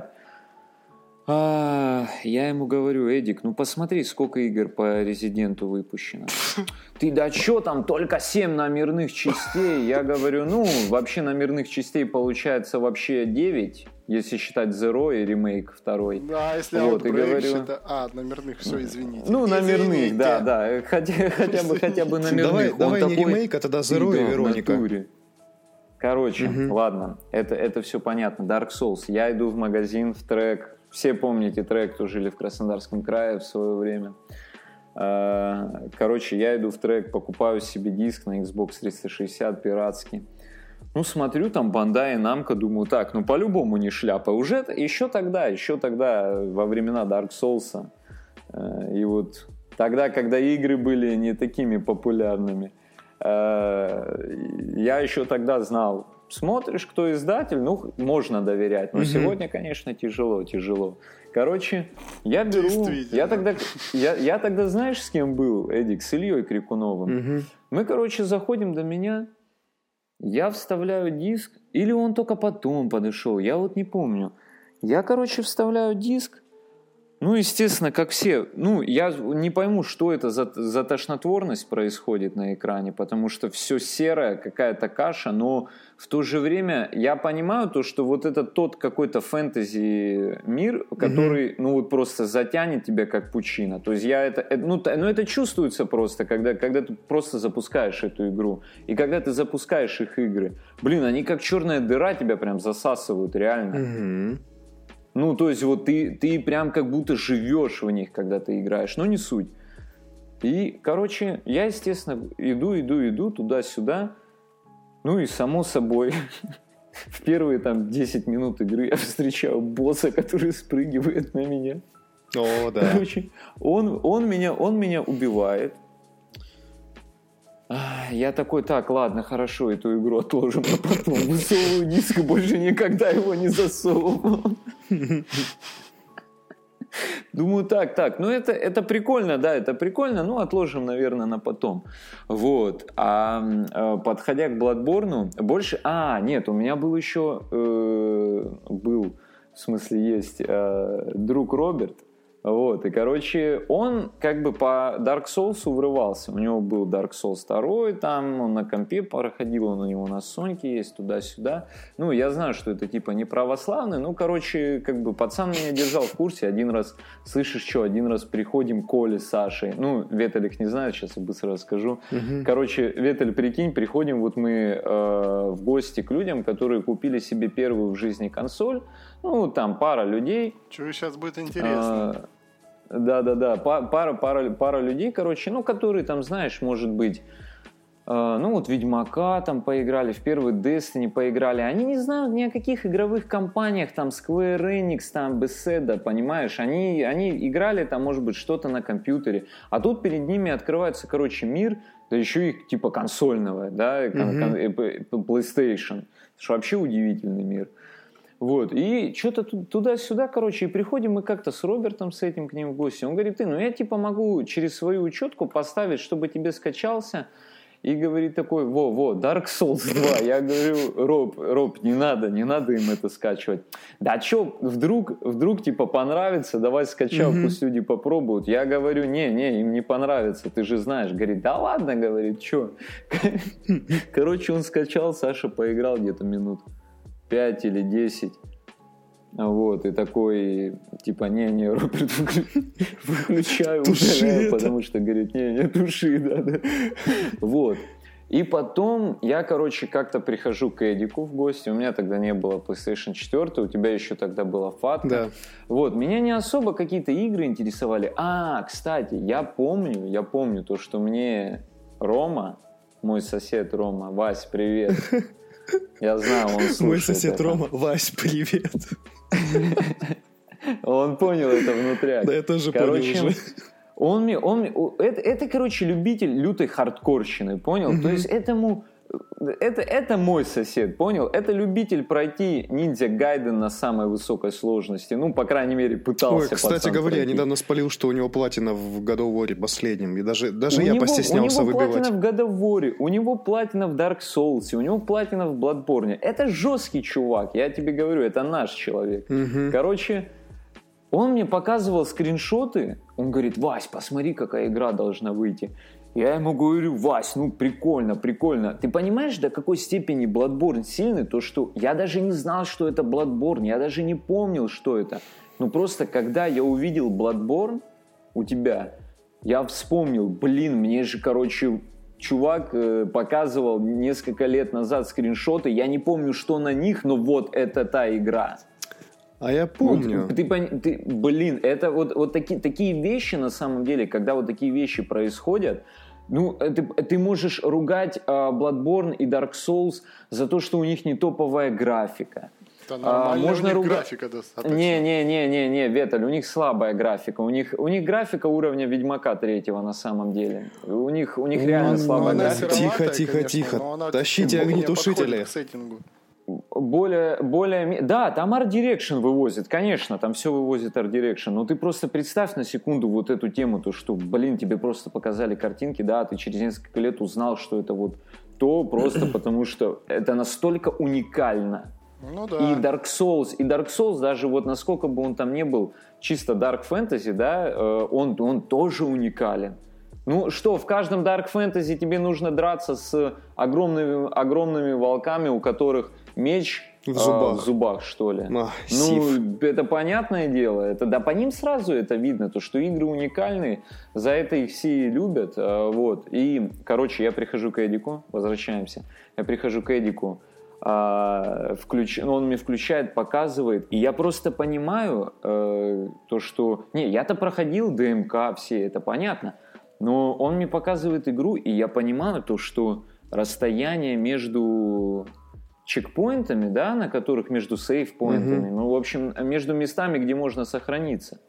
А, я ему говорю, Эдик, ну посмотри, сколько игр по Резиденту выпущено. Ты да чё там, только семь номерных частей? Я говорю, ну, вообще номерных частей получается вообще девять, если считать Zero и ремейк второй. Да, если Вот, и Outbreak говорю- это... А, номерных, все, извините. Ну, номерных, Извините. да, да. Хотя, хотя бы, хотя бы номерных. Давай, Он давай не такой, ремейк, а тогда Zero «Да, и в Вероника. натуре». Короче, Мгм. ладно, это, это все понятно. Dark Souls. Я иду в магазин, в трек. Все помните трек, кто жили в Краснодарском крае в свое время. А, Короче, я иду в трек, покупаю себе диск на Xbox триста шестьдесят пиратский. Ну, смотрю, там Bandai и Namco, думаю, так, ну, по-любому не шляпа. Уже т- еще тогда, еще тогда, во времена Dark Souls, э, и вот Тогда, когда игры были не такими популярными. Я еще тогда знал, смотришь, кто издатель, ну, можно доверять. Но mm-hmm. сегодня, конечно, тяжело, тяжело. Короче, я беру... Я тогда, я, я тогда, знаешь, с кем был, Эдик? С Ильей Крикуновым. Mm-hmm. Мы, короче, заходим до меня, я вставляю диск, или он только потом подошел, я вот не помню. Я, короче, вставляю диск, ну, естественно, как все, ну, я не пойму, что это за, за тошнотворность происходит на экране, потому что все серое, какая-то каша, но в то же время я понимаю то, что вот это тот какой-то фэнтези-мир, который, mm-hmm. ну, вот просто затянет тебя как пучина. То есть я это, это ну, ну, это чувствуется просто, когда, когда ты просто запускаешь эту игру, и когда ты запускаешь их игры. Блин, они как черная дыра тебя прям засасывают, реально. Mm-hmm. Ну, то есть вот ты, ты прям как будто живешь в них, когда ты играешь, но не суть. И, короче, я, естественно, иду, иду, иду туда-сюда. Ну и, само собой, в первые там десять минут игры я встречаю босса, который спрыгивает на меня. О, да. Короче, он, он, меня, он меня убивает. Я такой, так, ладно, хорошо, эту игру отложим на потом. Высовываю диск и больше никогда его не засовывал. Думаю, так, так, ну это, это прикольно, да, это прикольно, ну отложим, наверное, на потом. Вот, а подходя к Bloodborne, больше, а, нет, у меня был еще, э, был, в смысле есть, э, друг Роберт. Вот, и, короче, он как бы по Dark Souls врывался. У него был Dark Souls два, там он на компе проходил, он у него на Соньке есть, туда-сюда. Ну, я знаю, что это типа не православный, ну, короче, как бы пацан меня держал в курсе. Один раз, слышишь, что, один раз приходим к Коле с Сашей. Ну, Ветель их не знает, сейчас я быстро расскажу. Угу. Короче, Ветель, прикинь, приходим вот мы э, в гости к людям, которые купили себе первую в жизни консоль. Ну, там пара людей. Что сейчас будет интересно? А, да-да-да, пара, пара, пара людей, короче, ну, которые там, знаешь, может быть, э, ну, вот Ведьмака там поиграли, в первый Destiny поиграли. Они не знают ни о каких игровых компаниях, там, Square Enix, там, Bethesda, понимаешь? Они, они играли там, может быть, что-то на компьютере. А тут перед ними открывается, короче, мир, да еще и типа консольного, да, mm-hmm. PlayStation. Это же вообще удивительный мир. Вот, и что-то туда-сюда, короче, и приходим мы как-то с Робертом с этим к ним в гости. Он говорит, ты, ну я типа могу через свою учетку поставить, чтобы тебе скачался. И говорит такой, во-во, Dark Souls два. Я говорю, Роб, Роб, не надо, не надо им это скачивать. Да что, вдруг, вдруг типа понравится, давай скачай, mm-hmm. пусть люди попробуют. Я говорю, не, не, им не понравится, ты же знаешь. Говорит, да ладно, говорит, что? Короче, он скачал, Саша поиграл где-то минут пять или десять. Вот, и такой, типа, не-не, Роберт, выключаю, удаляю, потому что, говорит, не-не, туши, да-да. Вот. И потом я, короче, как-то прихожу к Эдику в гости. У меня тогда не было PlayStation четыре, у тебя еще тогда была Фатка. Да. Вот, меня не особо какие-то игры интересовали. А, кстати, я помню, я помню то, что мне Рома, мой сосед Рома, Вась, привет. Я знаю, он слушает. Мой сосед это. Рома, Вась, привет. Он понял это внутряк. Да, я тоже короче, понял уже. Он мне, он, это, это, короче, любитель лютой хардкорщины, понял? Mm-hmm. То есть этому, это, это мой сосед, понял? Это любитель пройти Ниндзя Гайден на самой высокой сложности. Ну, по крайней мере, пытался. Ой, кстати говоря, пройти. Я недавно спалил, что у него платина в God of War последнем. И даже, даже я него, постеснялся выбивать. У него платина в God of War, у него платина в Dark Souls, у него платина в Bloodborne. Это жесткий чувак, я тебе говорю, это наш человек. Mm-hmm. Короче... Он мне показывал скриншоты, он говорит, Вась, посмотри, какая игра должна выйти. Я ему говорю, Вась, ну прикольно, прикольно. Ты понимаешь, до какой степени Bloodborne сильный, то что я даже не знал, что это Bloodborne, я даже не помнил, что это. Ну просто когда я увидел Bloodborne у тебя, я вспомнил, блин, мне же, короче, чувак э, показывал несколько лет назад скриншоты, я не помню, что на них, но вот это та игра. А я помню. Вот, ты, ты, блин, это вот, вот такие, такие вещи на самом деле, когда вот такие вещи происходят, ну, ты, ты можешь ругать uh, Bloodborne и Dark Souls за то, что у них не топовая графика, Да, нормально, а, можно у них руга... графика достаточно. Не-не-не-не, Веталь, у них слабая графика. У них, у них графика уровня Ведьмака третьего на самом деле. У них, у них реально ну, слабая графика. Тихо, тихо, тихо. Тащите огнетушители. Более, более... Да, там Art Direction вывозит, конечно, там все вывозит Art Direction. Но ты просто представь на секунду вот эту тему, то, что, блин, тебе просто показали картинки, да, ты через несколько лет узнал, что это вот то, просто потому что это настолько уникально. Ну, да. И Dark Souls, и Dark Souls, даже вот насколько бы он там не был чисто Dark Fantasy, да, он, он тоже уникален. Ну что, в каждом Dark Fantasy тебе нужно драться с огромными, огромными волками, у которых меч в зубах, э, в зубах что ли. А, ну, это понятное дело. Это, да, по ним сразу это видно, то, что игры уникальные, за это их все любят. Э, вот. И, короче, я прихожу к Эдику, возвращаемся, я прихожу к Эдику, э, включ... он мне включает, показывает, и я просто понимаю э, то, что... Не, я-то проходил ДМК все, это понятно, но он мне показывает игру, и я понимаю то, что расстояние между... чекпоинтами, да, на которых между сейфпоинтами, mm-hmm. ну, в общем, между местами, где можно сохраниться.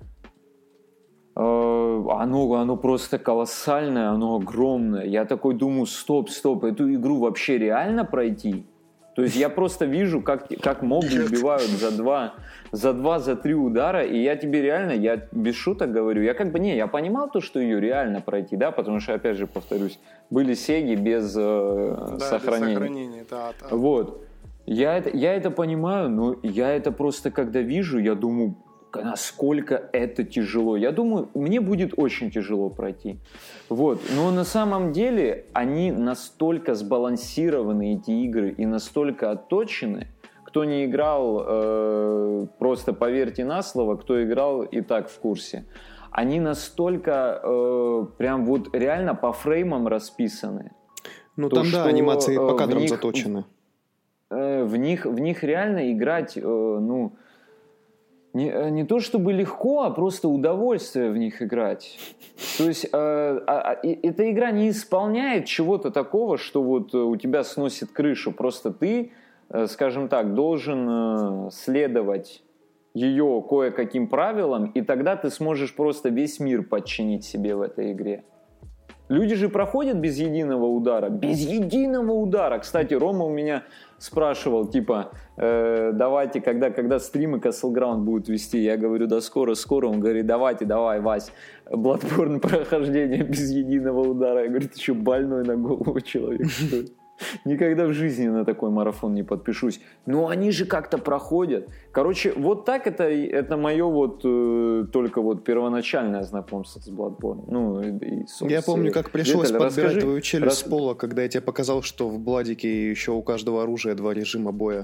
Оно, оно просто колоссальное, оно огромное. Я такой думаю, стоп, стоп, эту игру вообще реально пройти? То есть я просто вижу, как, как мобы убивают за два, за два, за три удара, и я тебе реально, я без шуток говорю, я как бы, не, я понимал то, что ее реально пройти, да, потому что, опять же, повторюсь, были сеги без э, да, сохранения. Без сохранения, да, да. Вот. Я это, я это понимаю, но я это просто, когда вижу, я думаю, насколько это тяжело. Я думаю, мне будет очень тяжело пройти. Вот. Но на самом деле они настолько сбалансированы, эти игры, и настолько отточены. Кто не играл, э, просто поверьте на слово, кто играл, и так в курсе. Они настолько э, прям вот реально по фреймам расписаны. Ну там, да, анимации по кадрам них, заточены. Э, в, них, в них реально играть, э, ну... Не, не то чтобы легко, а просто удовольствие в них играть. То есть э, а, а, эта игра не исполняет чего-то такого, что вот у тебя сносит крышу. Просто ты, э, скажем так, должен э, следовать ее кое-каким правилам, и тогда ты сможешь просто весь мир подчинить себе в этой игре. Люди же проходят без единого удара. Без единого удара. Кстати, Рома у меня спрашивал, типа, э, давайте, когда, когда стримы Castle Ground будут вести, я говорю, да скоро, скоро. Он говорит, давайте, давай, Вась, Bloodborne прохождение без единого удара. Я говорю, ты что, больной на голову человек, что ли? Никогда в жизни на такой марафон не подпишусь. Но они же как-то проходят. Короче, вот так это, это мое вот э, только вот первоначальное знакомство с Bloodborne. Ну, и, и, я помню, как пришлось Виталь, подбирать расскажи, твою челюсть рас... с пола, когда я тебе показал, что в Бладике еще у каждого оружия два режима боя.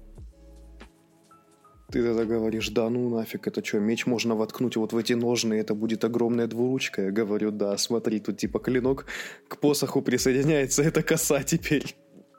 Ты тогда говоришь, да ну нафиг, это что, меч можно воткнуть вот в эти ножны, это будет огромная двуручка. Я говорю, да, смотри, тут типа клинок к посоху присоединяется, это коса теперь.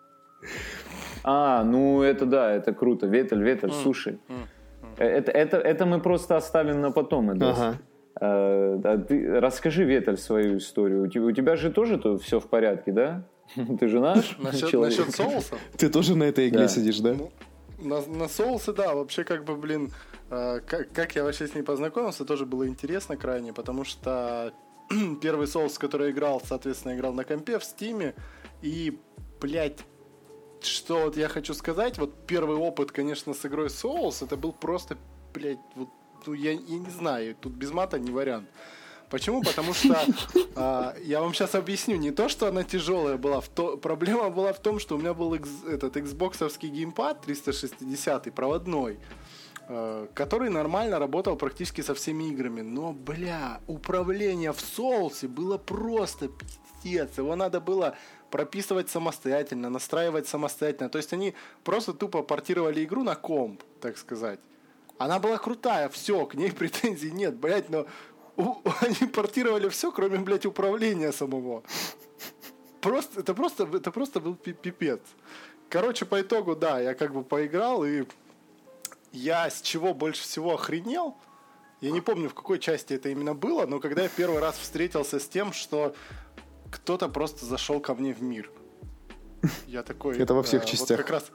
А, ну это да, это круто. Ветель, Ветель, mm. слушай. Mm. Mm. Это, это, это мы просто оставим на потом. Ага. А, а ты расскажи, Ветель, свою историю. У тебя, у тебя же тоже то все в порядке, да? Ты же наш насчет, человек. Насчет соуса? Ты тоже на этой игле да. сидишь, да? Ну, на, на соусы, да. Вообще, как бы, блин, э, как, как я вообще с ней познакомился, тоже было интересно крайне, потому что первый соус, который я играл, соответственно, играл на компе в Стиме, и, блядь, что вот я хочу сказать, вот первый опыт, конечно, с игрой Souls, это был просто, блядь, вот, ну, я, я не знаю, тут без мата не вариант. Почему? Потому что а, я вам сейчас объясню, не то, что она тяжелая была, в то, проблема была в том, что у меня был экс, этот Xbox-овский геймпад триста шестидесятый проводной, а, который нормально работал практически со всеми играми, но, бля, управление в Souls'е было просто пиздец, его надо было прописывать самостоятельно, настраивать самостоятельно. То есть они просто тупо портировали игру на комп, так сказать. Она была крутая, все, к ней претензий нет, блядь, но у, они портировали все, кроме, блядь, управления самого. Просто, это просто, это просто был пипец. Короче, по итогу, да, я как бы поиграл, и я с чего больше всего охренел, я не помню, в какой части это именно было, но когда я первый раз встретился с тем, что кто-то просто зашел ко мне в мир. Я такой... Это во всех э, частях. Вот как раз,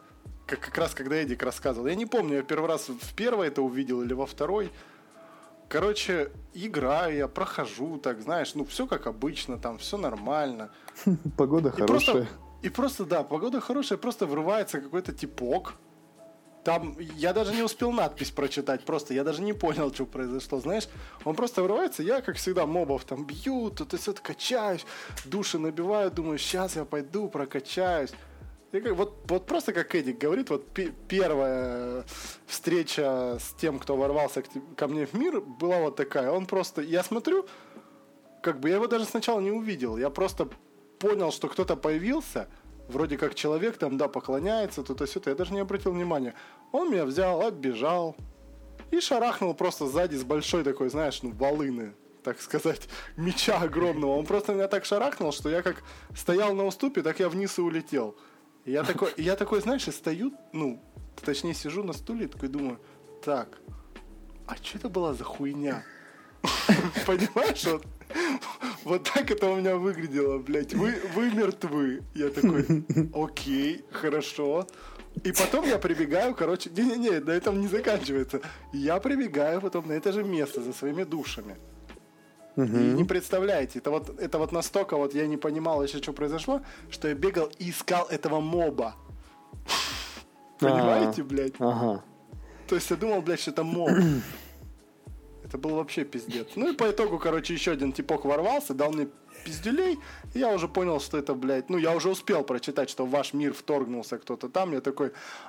как, как раз когда Эдик рассказывал. Я не помню, я первый раз в первой это увидел или во второй. Короче, играю я, прохожу, так, знаешь, ну, все как обычно, там, все нормально. Погода и хорошая. Просто, и просто, да, погода хорошая, просто врывается какой-то типок. Там, я даже не успел надпись прочитать, просто, я даже не понял, что произошло, знаешь. Он просто врывается, я, как всегда, мобов там бью, тут и все, качаюсь, души набиваю, думаю, сейчас я пойду, прокачаюсь. И как, вот, вот просто как Эдик говорит, вот п- первая встреча с тем, кто ворвался к, ко мне в мир, была вот такая. Он просто, я смотрю, как бы я его даже сначала не увидел, я просто понял, что кто-то появился, вроде как человек там, да, поклоняется, то-то-сё-то, я даже не обратил внимания. Он меня взял, оббежал и шарахнул просто сзади с большой такой, знаешь, ну, волыны, так сказать, меча огромного. Он просто меня так шарахнул, что я как стоял на уступе, так я вниз и улетел. И я такой, и я такой, знаешь, и стою, ну, точнее, сижу на стуле и такой думаю, так, а что это была за хуйня? Понимаешь, вот, вот так это у меня выглядело, блядь, вы, вы мертвы. Я такой, окей, хорошо. И потом я прибегаю, короче, не-не-не, на этом не заканчивается. Я прибегаю потом на это же место за своими душами. Uh-huh. И не представляете, это вот, это вот настолько вот я не понимал еще, что произошло, что я бегал и искал этого моба. Понимаете, блядь? Ага. То есть я думал, блядь, что это моб. Это был вообще пиздец. Ну и по итогу, короче, еще один типок ворвался, дал мне пиздюлей, и я уже понял, что это, блядь, ну я уже успел прочитать, что в ваш мир вторгнулся кто-то там, я такой,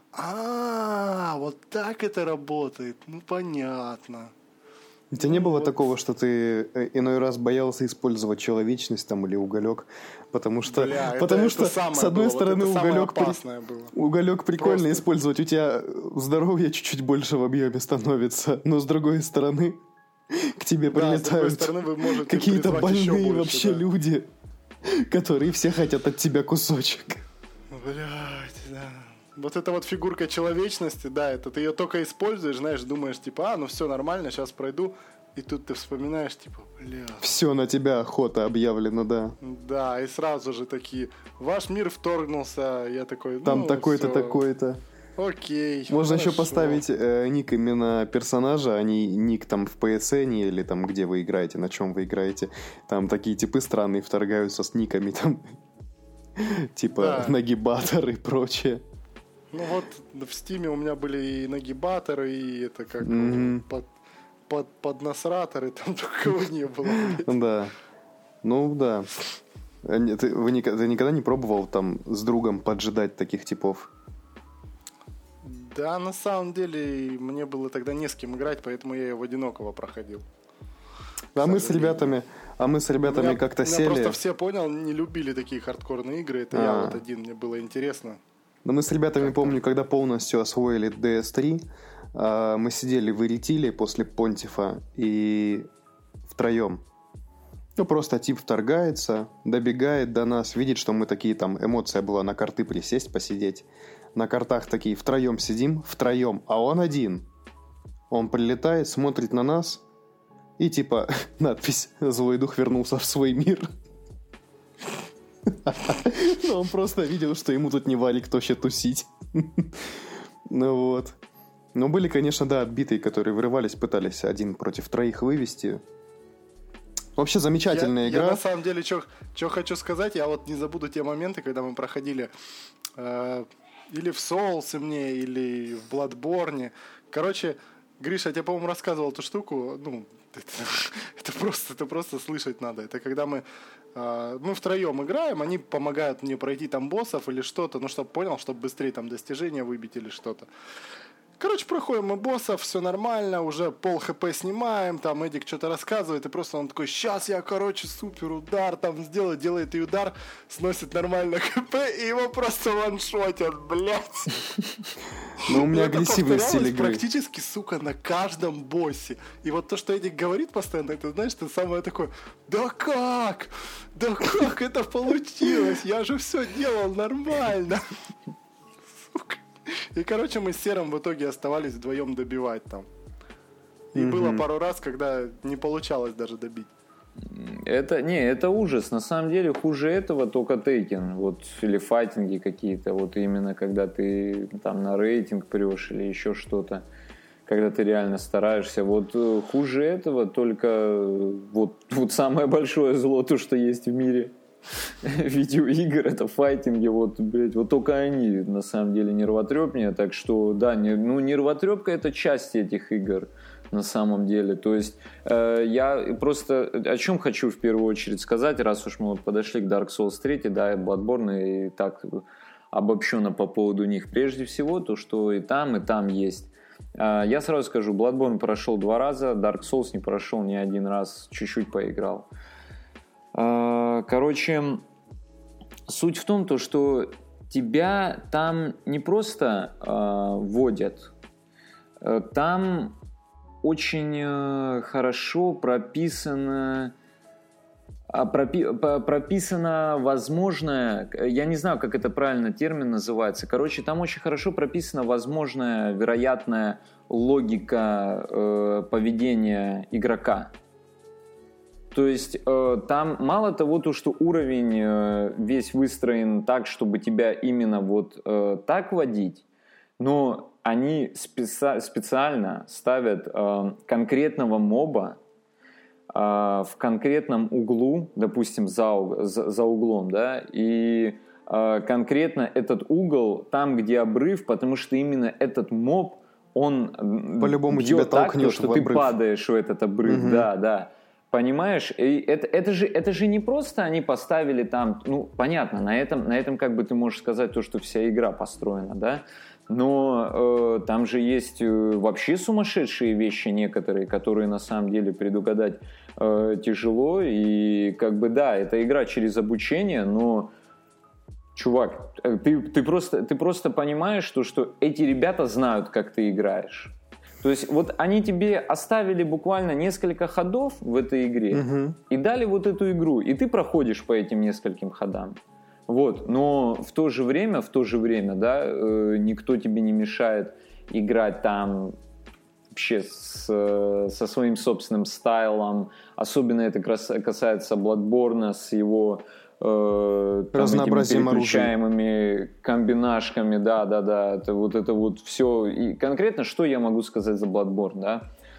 а, вот так это работает, ну понятно. У тебя не было такого, что ты иной раз боялся использовать человечность там или уголек, потому что, Бля, потому это, что это с одной было. стороны вот уголек, при... было. уголек прикольно Просто. использовать, у тебя здоровье чуть-чуть больше в объеме становится, но с другой стороны к тебе да, прилетают стороны, вы можете какие-то больные больше, вообще да. люди, которые все хотят от тебя кусочек. Блядь, да. Вот эта вот фигурка человечности, да, это ты ее только используешь, знаешь, думаешь, типа, а, ну все нормально, сейчас пройду, и тут ты вспоминаешь, типа, бля. Все, на тебя охота объявлена, да. Да, и сразу же такие, ваш мир вторгнулся, я такой, ну, Там такой-то, всё. такой-то. Окей. Можно хорошо. еще поставить э, ник именно персонажа, а не ник там в пи эс эн или там где вы играете, на чем вы играете. Там такие типы странные вторгаются с никами там типа Да. нагибатор и прочее. Ну вот в Стиме у меня были и нагибаторы, и это как Мгм. под, под, поднасраторы, там такого не было. блядь. Да. Ну да. А не- Ты, вы ника- ты никогда не пробовал там с другом поджидать таких типов? Да, на самом деле мне было тогда не с кем играть, поэтому я его одинокого проходил. А мы с ребятами, а мы с ребятами Меня- как-то меня сели. просто все, понял, не любили такие хардкорные игры. Это я А. вот один, мне было интересно. Но мы с ребятами, Как-то. помню, когда полностью освоили ди эс три, а, мы сидели в Иритиле после Понтифа и втроем. Ну, просто тип вторгается, добегает до нас, видит, что мы такие, там, эмоция была на карты присесть, посидеть. На картах такие, втроем сидим, втроем, а он один. Он прилетает, смотрит на нас, и типа, надпись «Злой дух вернулся в свой мир». Но он просто видел, что ему тут не валик, кто ще тусить. Ну вот. Но были, конечно, да, отбитые, которые вырывались, пытались один против троих вывести. Вообще замечательная я, игра. Я на самом деле, что хочу сказать, я вот не забуду те моменты, когда мы проходили э, или в Souls мне, или в Bloodborne. Короче, Гриша, я тебе, по-моему, рассказывал эту штуку. Ну, это, это, просто, это просто слышать надо. Это когда мы, э, мы втроем играем, они помогают мне пройти там боссов или что-то, ну, чтобы понял, чтобы быстрее там достижения выбить или что-то. Короче, проходим мы боссов, все нормально, уже пол хп снимаем, там Эдик что-то рассказывает, и просто он такой, сейчас я, короче, супер удар там сделаю, делает и удар, сносит нормально хп, и его просто ваншотят, блядь. Ну, у меня Это агрессивный стиль повторялось игры. практически, сука, на каждом боссе. И вот то, что Эдик говорит постоянно, это, знаешь, это самое такое, да как? Да как это получилось? Я же все делал нормально. Сука. И, короче, мы с Серым в итоге оставались вдвоем добивать там. И Мгм. было пару раз, когда не получалось даже добить. Это, не, это ужас. На самом деле хуже этого только Тейкен. Вот, или файтинги какие-то. Вот именно когда ты там на рейтинг прешь или еще что-то. Когда ты реально стараешься. Вот хуже этого только вот, вот самое большое зло, то, что есть в мире видеоигр, это файтинги. Вот, блядь, вот только они на самом деле нервотрепнее. Так что, да, не, ну, нервотрепка — это часть этих игр. На самом деле, то есть э, я просто о чем хочу в первую очередь сказать, раз уж мы вот подошли к Dark Souls три, да, и Bloodborne, и так обобщенно по поводу них. Прежде всего, то, что и там, и там есть. Э, я сразу скажу, Bloodborne прошел два раза, Dark Souls не прошел ни один раз, чуть-чуть поиграл. Э, короче, суть в том, то, что тебя там не просто э, водят, э, там очень хорошо прописано, пропи, прописано возможное, я не знаю, как это правильно термин называется, короче, там очень хорошо прописана возможная, вероятная логика э, поведения игрока. То есть э, там мало того, то, что уровень э, весь выстроен так, чтобы тебя именно вот э, так водить, но они специ- специально ставят э, конкретного моба э, в конкретном углу, допустим, за, за, за углом, да, и э, конкретно этот угол там, где обрыв, потому что именно этот моб, он по-любому бьет тебя так, толкнет что в ты обрыв. падаешь в этот обрыв, угу. да, да. Понимаешь? И это, это, же, это же не просто они поставили там, ну, понятно, на этом, на этом как бы ты можешь сказать то, что вся игра построена, да, но э, там же есть э, вообще сумасшедшие вещи некоторые, которые на самом деле предугадать э, тяжело, и как бы да, это игра через обучение, но, чувак, ты, ты, просто, ты просто понимаешь, то, что эти ребята знают, как ты играешь. То есть вот они тебе оставили буквально несколько ходов в этой игре угу. и дали вот эту игру, и ты проходишь по этим нескольким ходам. Вот, но в то же время, в то же время, да, э, никто тебе не мешает играть там вообще с, со своим собственным стайлом. Особенно это касается Bloodborne с его э, там, разнообразием переключаемыми комбинашками, да, да, да, это вот это вот все. И конкретно, что я могу сказать за Bloodborne, да?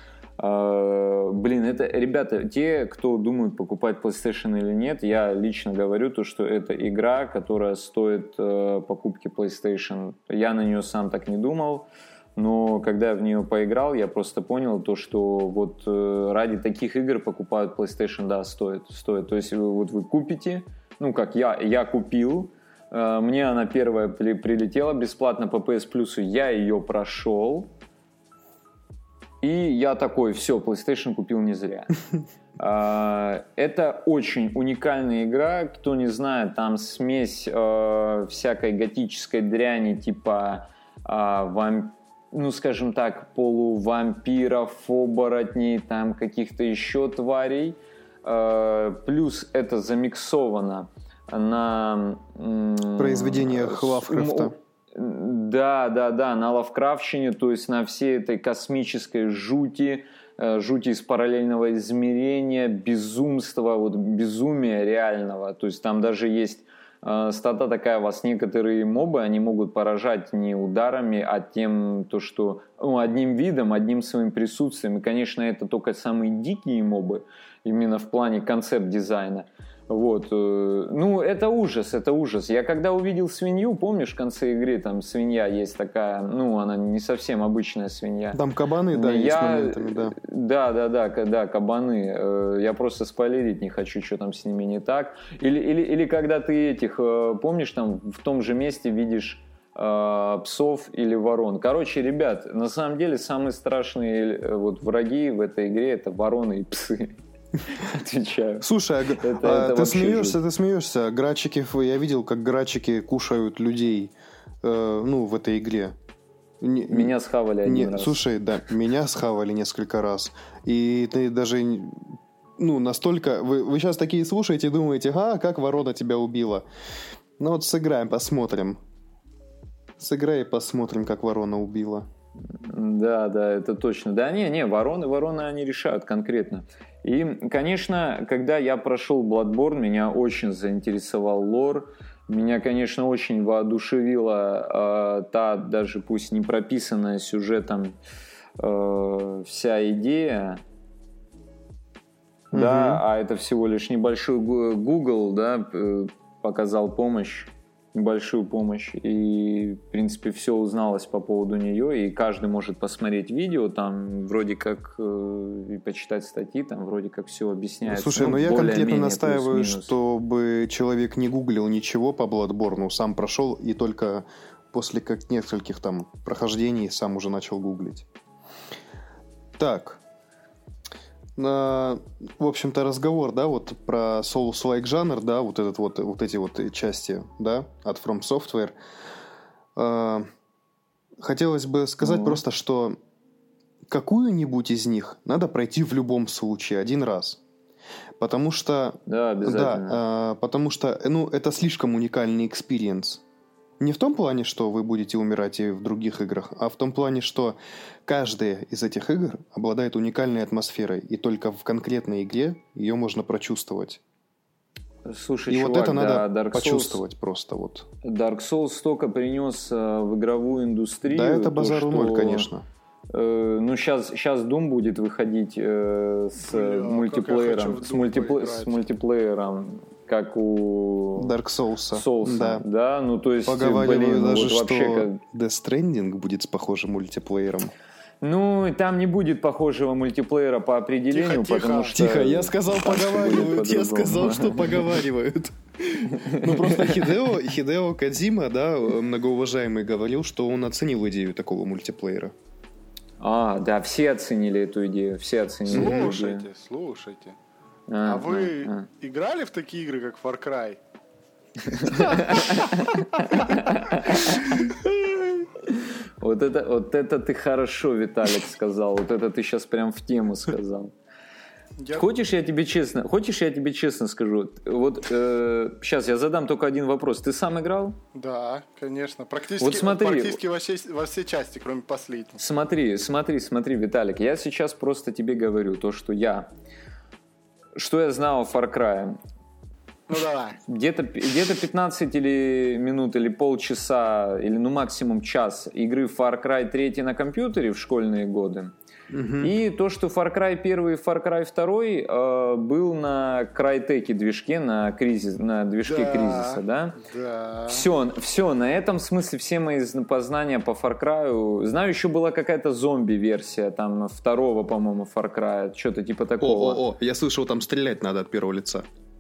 Uh, блин, это, ребята, те, кто думают покупать PlayStation или нет, я лично говорю то, что это игра, которая стоит uh, покупки PlayStation. Я на нее сам так не думал, но когда я в нее поиграл, я просто понял то, что вот uh, ради таких игр покупают PlayStation, да, стоит, стоит. То есть вот вы купите, ну как я, я купил, uh, мне она первая при, прилетела бесплатно по пи эс Plus, я ее прошел. И я такой, все, PlayStation купил не зря. Это очень уникальная игра. Кто не знает, там смесь всякой готической дряни, типа, ну, скажем так, полувампиров, оборотней, там каких-то еще тварей. Плюс это замиксовано на произведениях Лавкрафта. Да, да, да, на лавкрафтщине, то есть на всей этой космической жути, жути из параллельного измерения, безумства, вот безумия реального. То есть там даже есть э, стата такая, вас некоторые мобы, они могут поражать не ударами, а тем, то, что, ну, одним видом, одним своим присутствием. И, конечно, это только самые дикие мобы, именно в плане концепт-дизайна. Вот, ну, это ужас, это ужас. Я когда увидел свинью, помнишь, в конце игры там свинья есть такая, ну, она не совсем обычная свинья. Там кабаны, да, я... есть моментами, да. Да, да, да, да, кабаны. Я просто спойлерить не хочу, что там с ними не так. Или, или, или когда ты этих, помнишь, там в том же месте видишь э, псов или ворон. Короче, ребят, на самом деле самые страшные вот враги в этой игре — это вороны и псы. Отвечаю. Слушай, это, а, это ты смеешься, ты смеешься. Грачики, я видел, как грачики кушают людей, э, ну, в этой игре. Не, меня схавали один не, раз. Слушай, да, меня схавали несколько раз. И ты даже, ну, настолько... Вы, вы сейчас такие слушаете и думаете, а, как ворона тебя убила. Ну вот сыграем, посмотрим. Сыграй и посмотрим, как ворона убила. Да, да, это точно. Да, не, не, вороны, вороны, они решают конкретно. И, конечно, когда я прошел Bloodborne, меня очень заинтересовал лор. Меня, конечно, очень воодушевила э, та, даже пусть не прописанная сюжетом, э, вся идея. Mm-hmm. Да, а это всего лишь небольшой Google, да, показал помощь. Небольшую помощь, и, в принципе, все узналось по поводу нее, и каждый может посмотреть видео, там вроде как э, и почитать статьи, там вроде как все объясняется. Слушай, ну, ну я конкретно настаиваю, чтобы человек не гуглил ничего по Bloodborne, сам прошел, и только после как нескольких там прохождений сам уже начал гуглить. Так. На, в общем-то, разговор, да, вот про Souls-like жанр, да, вот этот вот, вот эти вот части, да, от From Software. Э, хотелось бы сказать mm-hmm. просто, что какую-нибудь из них надо пройти в любом случае один раз, потому что, да, обязательно. Да, э, потому что, ну, это слишком уникальный экспириенс. Не в том плане, что вы будете умирать и в других играх, а в том плане, что каждая из этих игр обладает уникальной атмосферой, и только в конкретной игре ее можно прочувствовать. Слушай, и чувак, вот это да, надо Dark почувствовать Souls, просто вот. Dark Souls столько принес э, в игровую индустрию. Да, это базару что... ноль, конечно. Э, ну, сейчас, сейчас Doom будет выходить э, с, Бля, мультиплеером, с, мультипле... с мультиплеером, как у Dark Souls. Souls, да. да, ну то есть, поговариваю блин, даже, вот что вообще как... Death Stranding будет с похожим мультиплеером. Ну, там не будет похожего мультиплеера по определению, тихо, потому тихо. что... Тихо, я сказал, поговаривают, я сказал, что поговаривают. Ну, просто Хидео, Хидео Кодзима, да, многоуважаемый, говорил, что он оценил идею такого мультиплеера. А, да, все оценили эту идею, все оценили эту идею. Слушайте, слушайте. А, а вы а, а. играли в такие игры, как Far Cry? Вот это, вот это ты хорошо, Виталик, сказал. Вот это ты сейчас прям в тему сказал. Я... Хочешь, я тебе честно, хочешь, я тебе честно скажу? Вот э, сейчас я задам только один вопрос. Ты сам играл? Да, конечно. Практически, вот смотри, практически во, все, во все части, кроме последней. Смотри, смотри, смотри, Виталик. Я сейчас просто тебе говорю то, что я... Что я знал о Far Cry? Ну давай. Где-то, где-то пятнадцать или минут, или полчаса, или ну максимум час игры Far Cry три на компьютере в школьные годы. Угу. И то, что Far Cry один и Far Cry два э, был на Crytek движке, на, кризис, на движке да, кризиса, да? Да. Все, все, на этом смысле все мои познания по Far Cry. Знаю, еще была какая-то зомби-версия, там, второго, по-моему, Far Cry, что-то типа такого. О-о-о, я слышал, там стрелять надо от первого лица.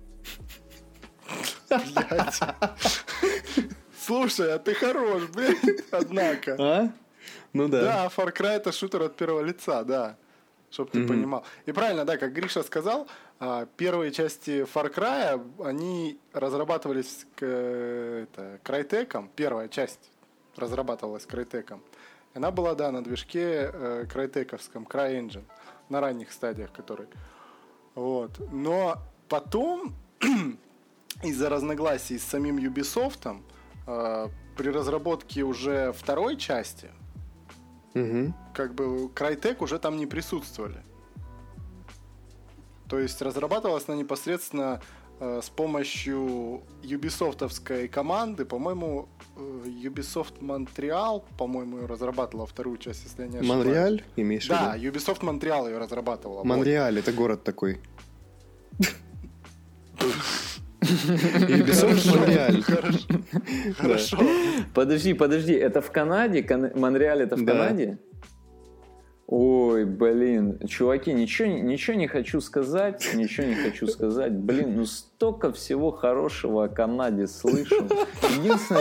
Блять. Слушай, а ты хорош, блядь, однако. А? Ну да. Да, Far Cry это шутер от первого лица, да. Чтоб ты mm-hmm. понимал. И правильно, да, как Гриша сказал, первые части Far Cry, они разрабатывались к, это, Crytek, первая часть разрабатывалась Crytek. Она была, да, на движке э, Crytek-овском, CryEngine, на ранних стадиях, который. Вот. Но потом, из-за разногласий с самим Ubisoft, э, при разработке уже второй части, угу. как бы Crytek уже там не присутствовали. То есть разрабатывалась она непосредственно э, с помощью Ubisoft'овской команды. По-моему, э, Ubisoft Montreal, по-моему, разрабатывала вторую часть, если я не ошибаюсь. Монреаль, имеешь в виду? Да, Ubisoft Montreal ее разрабатывала. Монреаль, вот. Это город такой. Ubisoft Монреаль. Хорошо. Подожди, подожди, это в Канаде? Монреаль это в Канаде? Ой, блин, чуваки, ничего, ничего не хочу сказать, ничего не хочу сказать. Блин, ну столько всего хорошего о Канаде слышу. Единственное...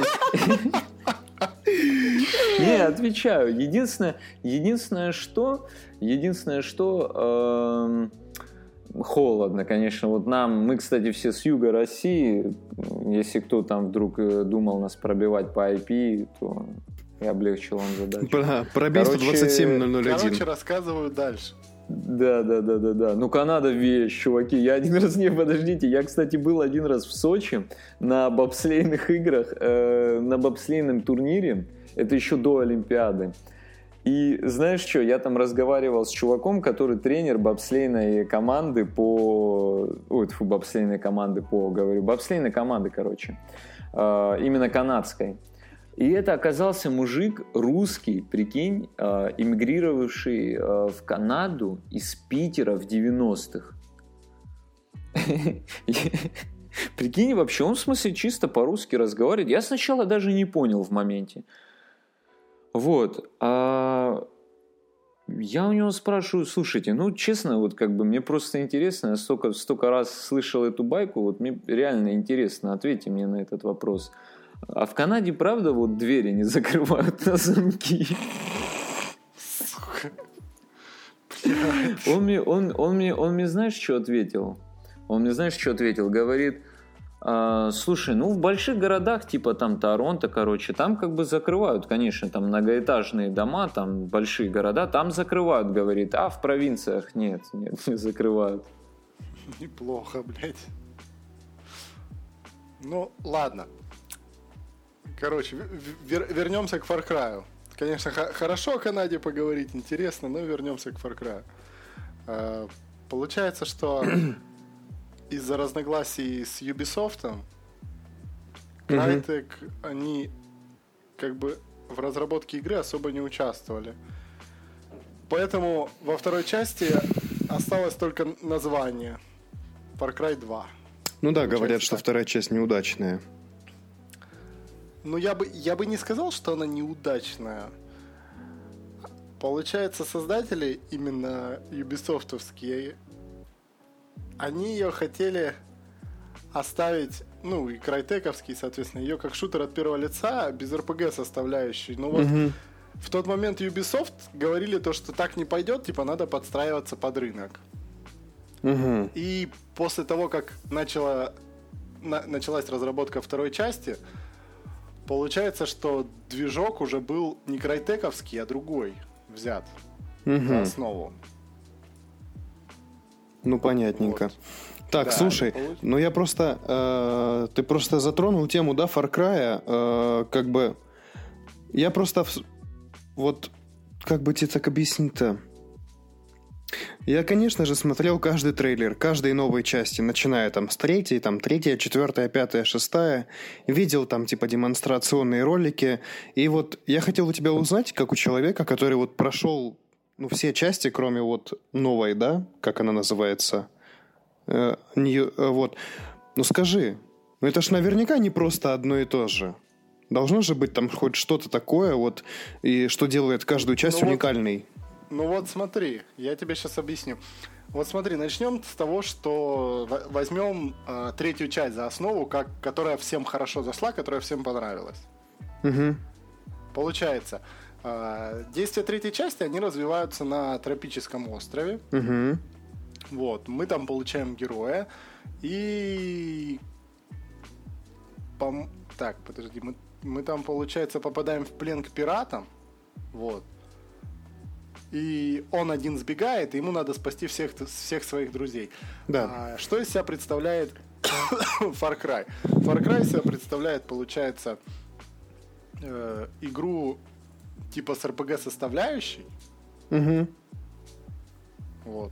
Не, отвечаю. Единственное, единственное что... Единственное, что... Холодно, конечно. Вот нам, мы, кстати, все с юга России. Если кто там вдруг думал нас пробивать по ай пи, то я облегчил вам задачу. Про, пробей сто двадцать семь ноль ноль один. Короче, рассказываю дальше. Да, да, да, да, да. Ну, Канада вещь, чуваки. Я один раз, не, подождите. Я, кстати, был один раз в Сочи на бобслейных играх, э, на бобслейном турнире. Это еще до Олимпиады. И знаешь что, я там разговаривал с чуваком, который тренер бобслейной команды по... Ой, фу, бобслейной команды по, говорю, бобслейной команды, короче. Именно канадской. И это оказался мужик русский, прикинь, эмигрировавший в Канаду из Питера в девяностых. Прикинь, вообще он в смысле чисто по-русски разговаривает. Я сначала даже не понял в моменте. Вот. А я у него спрашиваю, слушайте, ну честно, вот как бы мне просто интересно, я столько, столько раз слышал эту байку, вот мне реально интересно, ответьте мне на этот вопрос. А в Канаде, правда, вот двери не закрывают на замки? Сука. Он мне, он, он, мне, он мне, знаешь, что ответил? Он мне, знаешь, что ответил? Говорит, а, слушай, ну в больших городах, типа там Торонто, короче, там как бы закрывают, конечно, там многоэтажные дома, там большие города, там закрывают, говорит, а в провинциях нет, нет, не закрывают. Неплохо, блядь. Ну, ладно. Короче, вер- вернемся к Far Cry. Конечно, х- хорошо о Канаде поговорить, интересно, но вернемся к Far Cry. А, получается, что из-за разногласий с Ubisoft, Crytek, mm-hmm. они как бы в разработке игры особо не участвовали. Поэтому во второй части осталось только название Far Cry два. Ну да, говорят, что вторая часть неудачная. Ну, я бы, я бы не сказал, что она неудачная. Получается, создатели, именно юбисофтовские, они ее хотели оставить, ну, и крайтековские, соответственно, ее как шутер от первого лица, без эр пи джи составляющей. Ну, вот mm-hmm. в тот момент Ubisoft говорили то, что так не пойдет, типа, надо подстраиваться под рынок. Mm-hmm. И после того, как начала, на, началась разработка второй части, получается, что движок уже был не крайтековский, а другой взят mm-hmm. за основу. Ну, понятненько. Вот. Так, да, слушай, ну я просто... Э, ты просто затронул тему, да, Far Cry, э, как бы... Я просто... Вот, как бы тебе так объяснить-то? Я, конечно же, смотрел каждый трейлер, каждой новой части, начиная там с третьей, там третья, четвертая, пятая, шестая. Видел там типа демонстрационные ролики. И вот я хотел у тебя узнать, как у человека, который вот прошел, ну, все части, кроме вот новой, да, как она называется, э, не, э, вот. Ну скажи, ну это ж наверняка не просто одно и то же. Должно же быть там хоть что-то такое, вот, и что делает каждую часть ну уникальной. Вот... Ну вот смотри, я тебе сейчас объясню. Вот смотри, начнем с того, что возьмем э, третью часть за основу, как, которая всем хорошо зашла, которая всем понравилась. Угу. Получается, э, действия третьей части, они развиваются на тропическом острове. Угу. Вот, мы там получаем героя. И... Пом... Так, подожди, мы, мы там, получается, попадаем в плен к пиратам. Вот. И он один сбегает, и ему надо спасти всех, всех своих друзей. Да. А, что из себя представляет Far Cry? Far Cry из себя представляет, получается, э, игру типа с эр пи джи составляющей. Угу. Вот.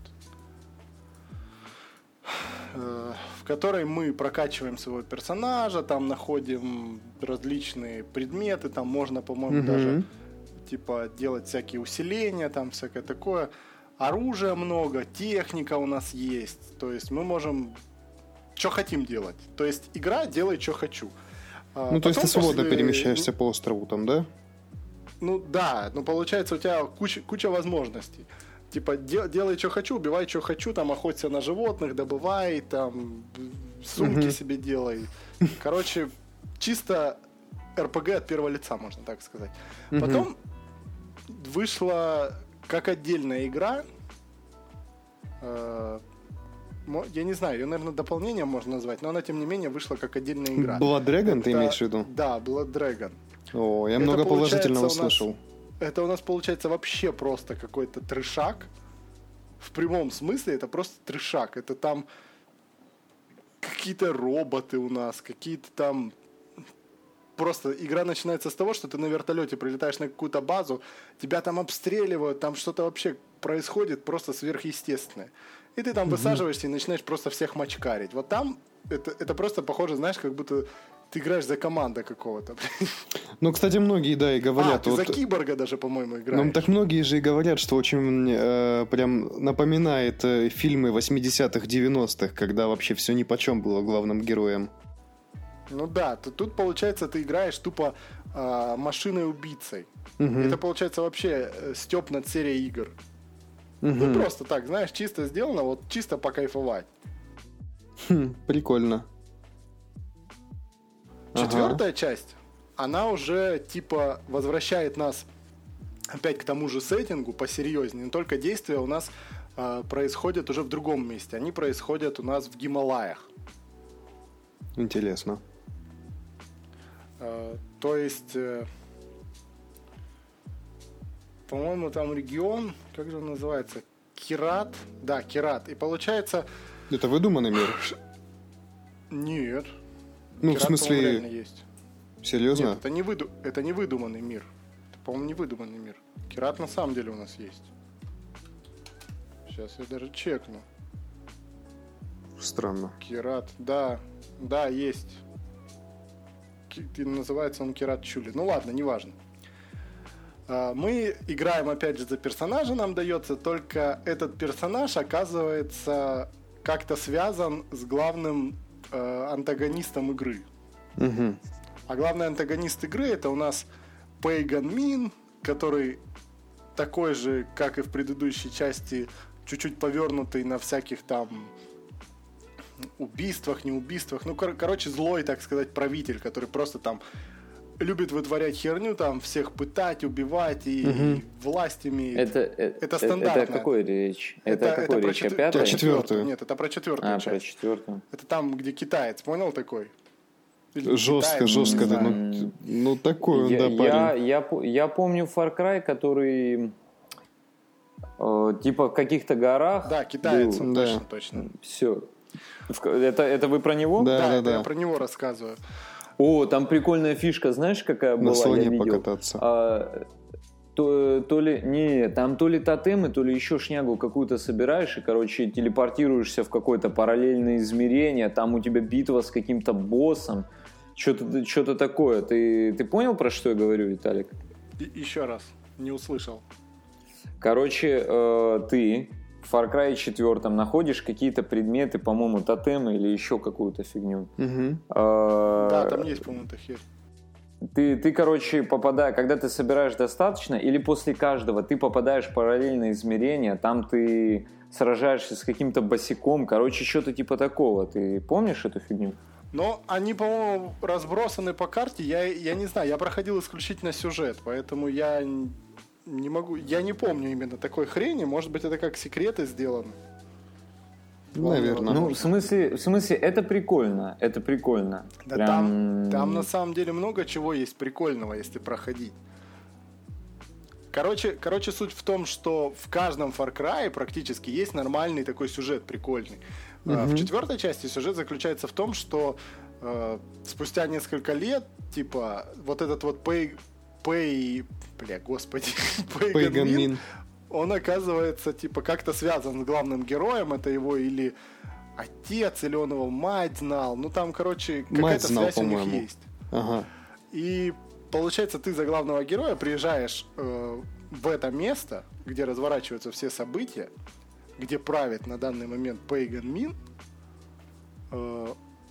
Э, в которой мы прокачиваем своего персонажа, там находим различные предметы, там можно, по-моему, угу. даже... типа делать всякие усиления, там всякое такое. Оружия много, техника у нас есть. То есть мы можем что хотим делать. То есть игра делай, что хочу. Ну, Потом то есть ты свободно после... перемещаешься по острову там, да? Ну, да. Ну, получается, у тебя куча, куча возможностей. Типа, де- делай, что хочу, убивай, что хочу, там, охоться на животных, добывай, там, сумки uh-huh. себе делай. Короче, чисто эр пи джи от первого лица, можно так сказать. Uh-huh. Потом вышла как отдельная игра. Э, я не знаю, ее, наверное, дополнением можно назвать, но она, тем не менее, вышла как отдельная игра. Blood Dragon, это, ты имеешь в виду? Да, Blood Dragon. О, я это много положительного нас, слышал. Это у нас получается вообще просто какой-то трешак. В прямом смысле это просто трешак. Это там какие-то роботы у нас, какие-то там просто игра начинается с того, что ты на вертолете прилетаешь на какую-то базу, тебя там обстреливают, там что-то вообще происходит просто сверхъестественное. И ты там угу. высаживаешься и начинаешь просто всех мочкарить. Вот там это, это просто похоже, знаешь, как будто ты играешь за команда какого-то. Ну, кстати, многие, да, и говорят... А, ты вот, за киборга даже, по-моему, играешь. Ну, так многие же и говорят, что очень э, прям напоминает э, фильмы восьмидесятых, девяностых, когда вообще все нипочем было главным героем. Ну да, то тут, получается, ты играешь тупо э, машиной-убийцей. Угу. Это, получается, вообще э, стёб над серией игр. Угу. Ну, просто так, знаешь, чисто сделано, вот чисто покайфовать. Хм, прикольно. Четвертая ага. часть, она уже, типа, возвращает нас опять к тому же сеттингу посерьезнее. Но только действия у нас э, происходят уже в другом месте. Они происходят у нас в Гималаях. Интересно. Э, то есть... Э, по-моему, там регион, как же он называется? Кират. Да, Кират. И получается... Это выдуманный мир? Нет. Ну, Кират, в смысле... реально есть. Серьезно? Нет, это не, выду... это не выдуманный мир. Это, по-моему, не выдуманный мир. Кират на самом деле у нас есть. Сейчас я даже чекну. Странно. Кират, да. Да, есть. Ки... Называется он Кират Чули. Ну ладно, неважно. Мы играем, опять же, за персонажа, нам дается, только этот персонаж оказывается как-то связан с главным э, антагонистом игры. Угу. А главный антагонист игры — это у нас Pagan Min, который такой же, как и в предыдущей части, чуть-чуть повернутый на всяких там убийствах, не убийствах. Ну, кор- короче, злой, так сказать, правитель, который просто там любит вытворять херню, там всех пытать, убивать и, угу. и власть имеет. Это, это, это стандартно. Это какой речь? Это, это какой это речь? Четвер... Пятая? Про четвертую. Нет, это про четвертую а, часть. про четвертую. Это там, где китаец, понял такой? Или жестко, китаец, жестко, да. Ну, ну такой он, я, да, я, парень. Я, я, я помню Far Cry, который э, типа в каких-то горах. Да, китаец, был. он, да. точно, точно. Все. Это, это вы про него? Да, Да, да, это да. я про него рассказываю. О, там прикольная фишка, знаешь, какая На была? слоне Я видел. покататься. А, то, то ли, не, там то ли тотемы, то ли еще шнягу какую-то собираешь и, короче, телепортируешься в какое-то параллельное измерение, там у тебя битва с каким-то боссом, что-то, что-то такое. Ты, ты понял, про что я говорю, Виталик? И, еще раз, не услышал. Короче, э, ты в Far Cry четыре находишь какие-то предметы, по-моему, тотемы или еще какую-то фигню. Угу. Э, Да, там есть, по-моему, эта херь. Ты, ты, короче, попадаешь, когда ты собираешь достаточно, или после каждого ты попадаешь в параллельное измерение, там ты сражаешься с каким-то босиком, короче, что-то типа такого. Ты помнишь эту фигню? Но они, по-моему, разбросаны по карте. Я, я не знаю, я проходил исключительно сюжет, поэтому я не могу, я не помню именно такой хрени. Может быть, это как секреты сделано. Наверное. Ну, в смысле, в смысле, это прикольно, это прикольно. Да Прям... там, там на самом деле много чего есть прикольного, если проходить. Короче, короче, суть в том, что в каждом Far Cry практически есть нормальный такой сюжет прикольный. Угу. В четвертой части сюжет заключается в том, что э, спустя несколько лет, типа, вот этот вот Пэй... Пэй... Бля, господи. Pagan Min. Он оказывается, типа, как-то связан с главным героем. Это его или отец, или он его мать знал. Ну, там, короче, какая-то знал, связь по-моему. у них есть. Ага. И, получается, ты за главного героя приезжаешь э, в это место, где разворачиваются все события, где правит на данный момент Pagan Min. Э,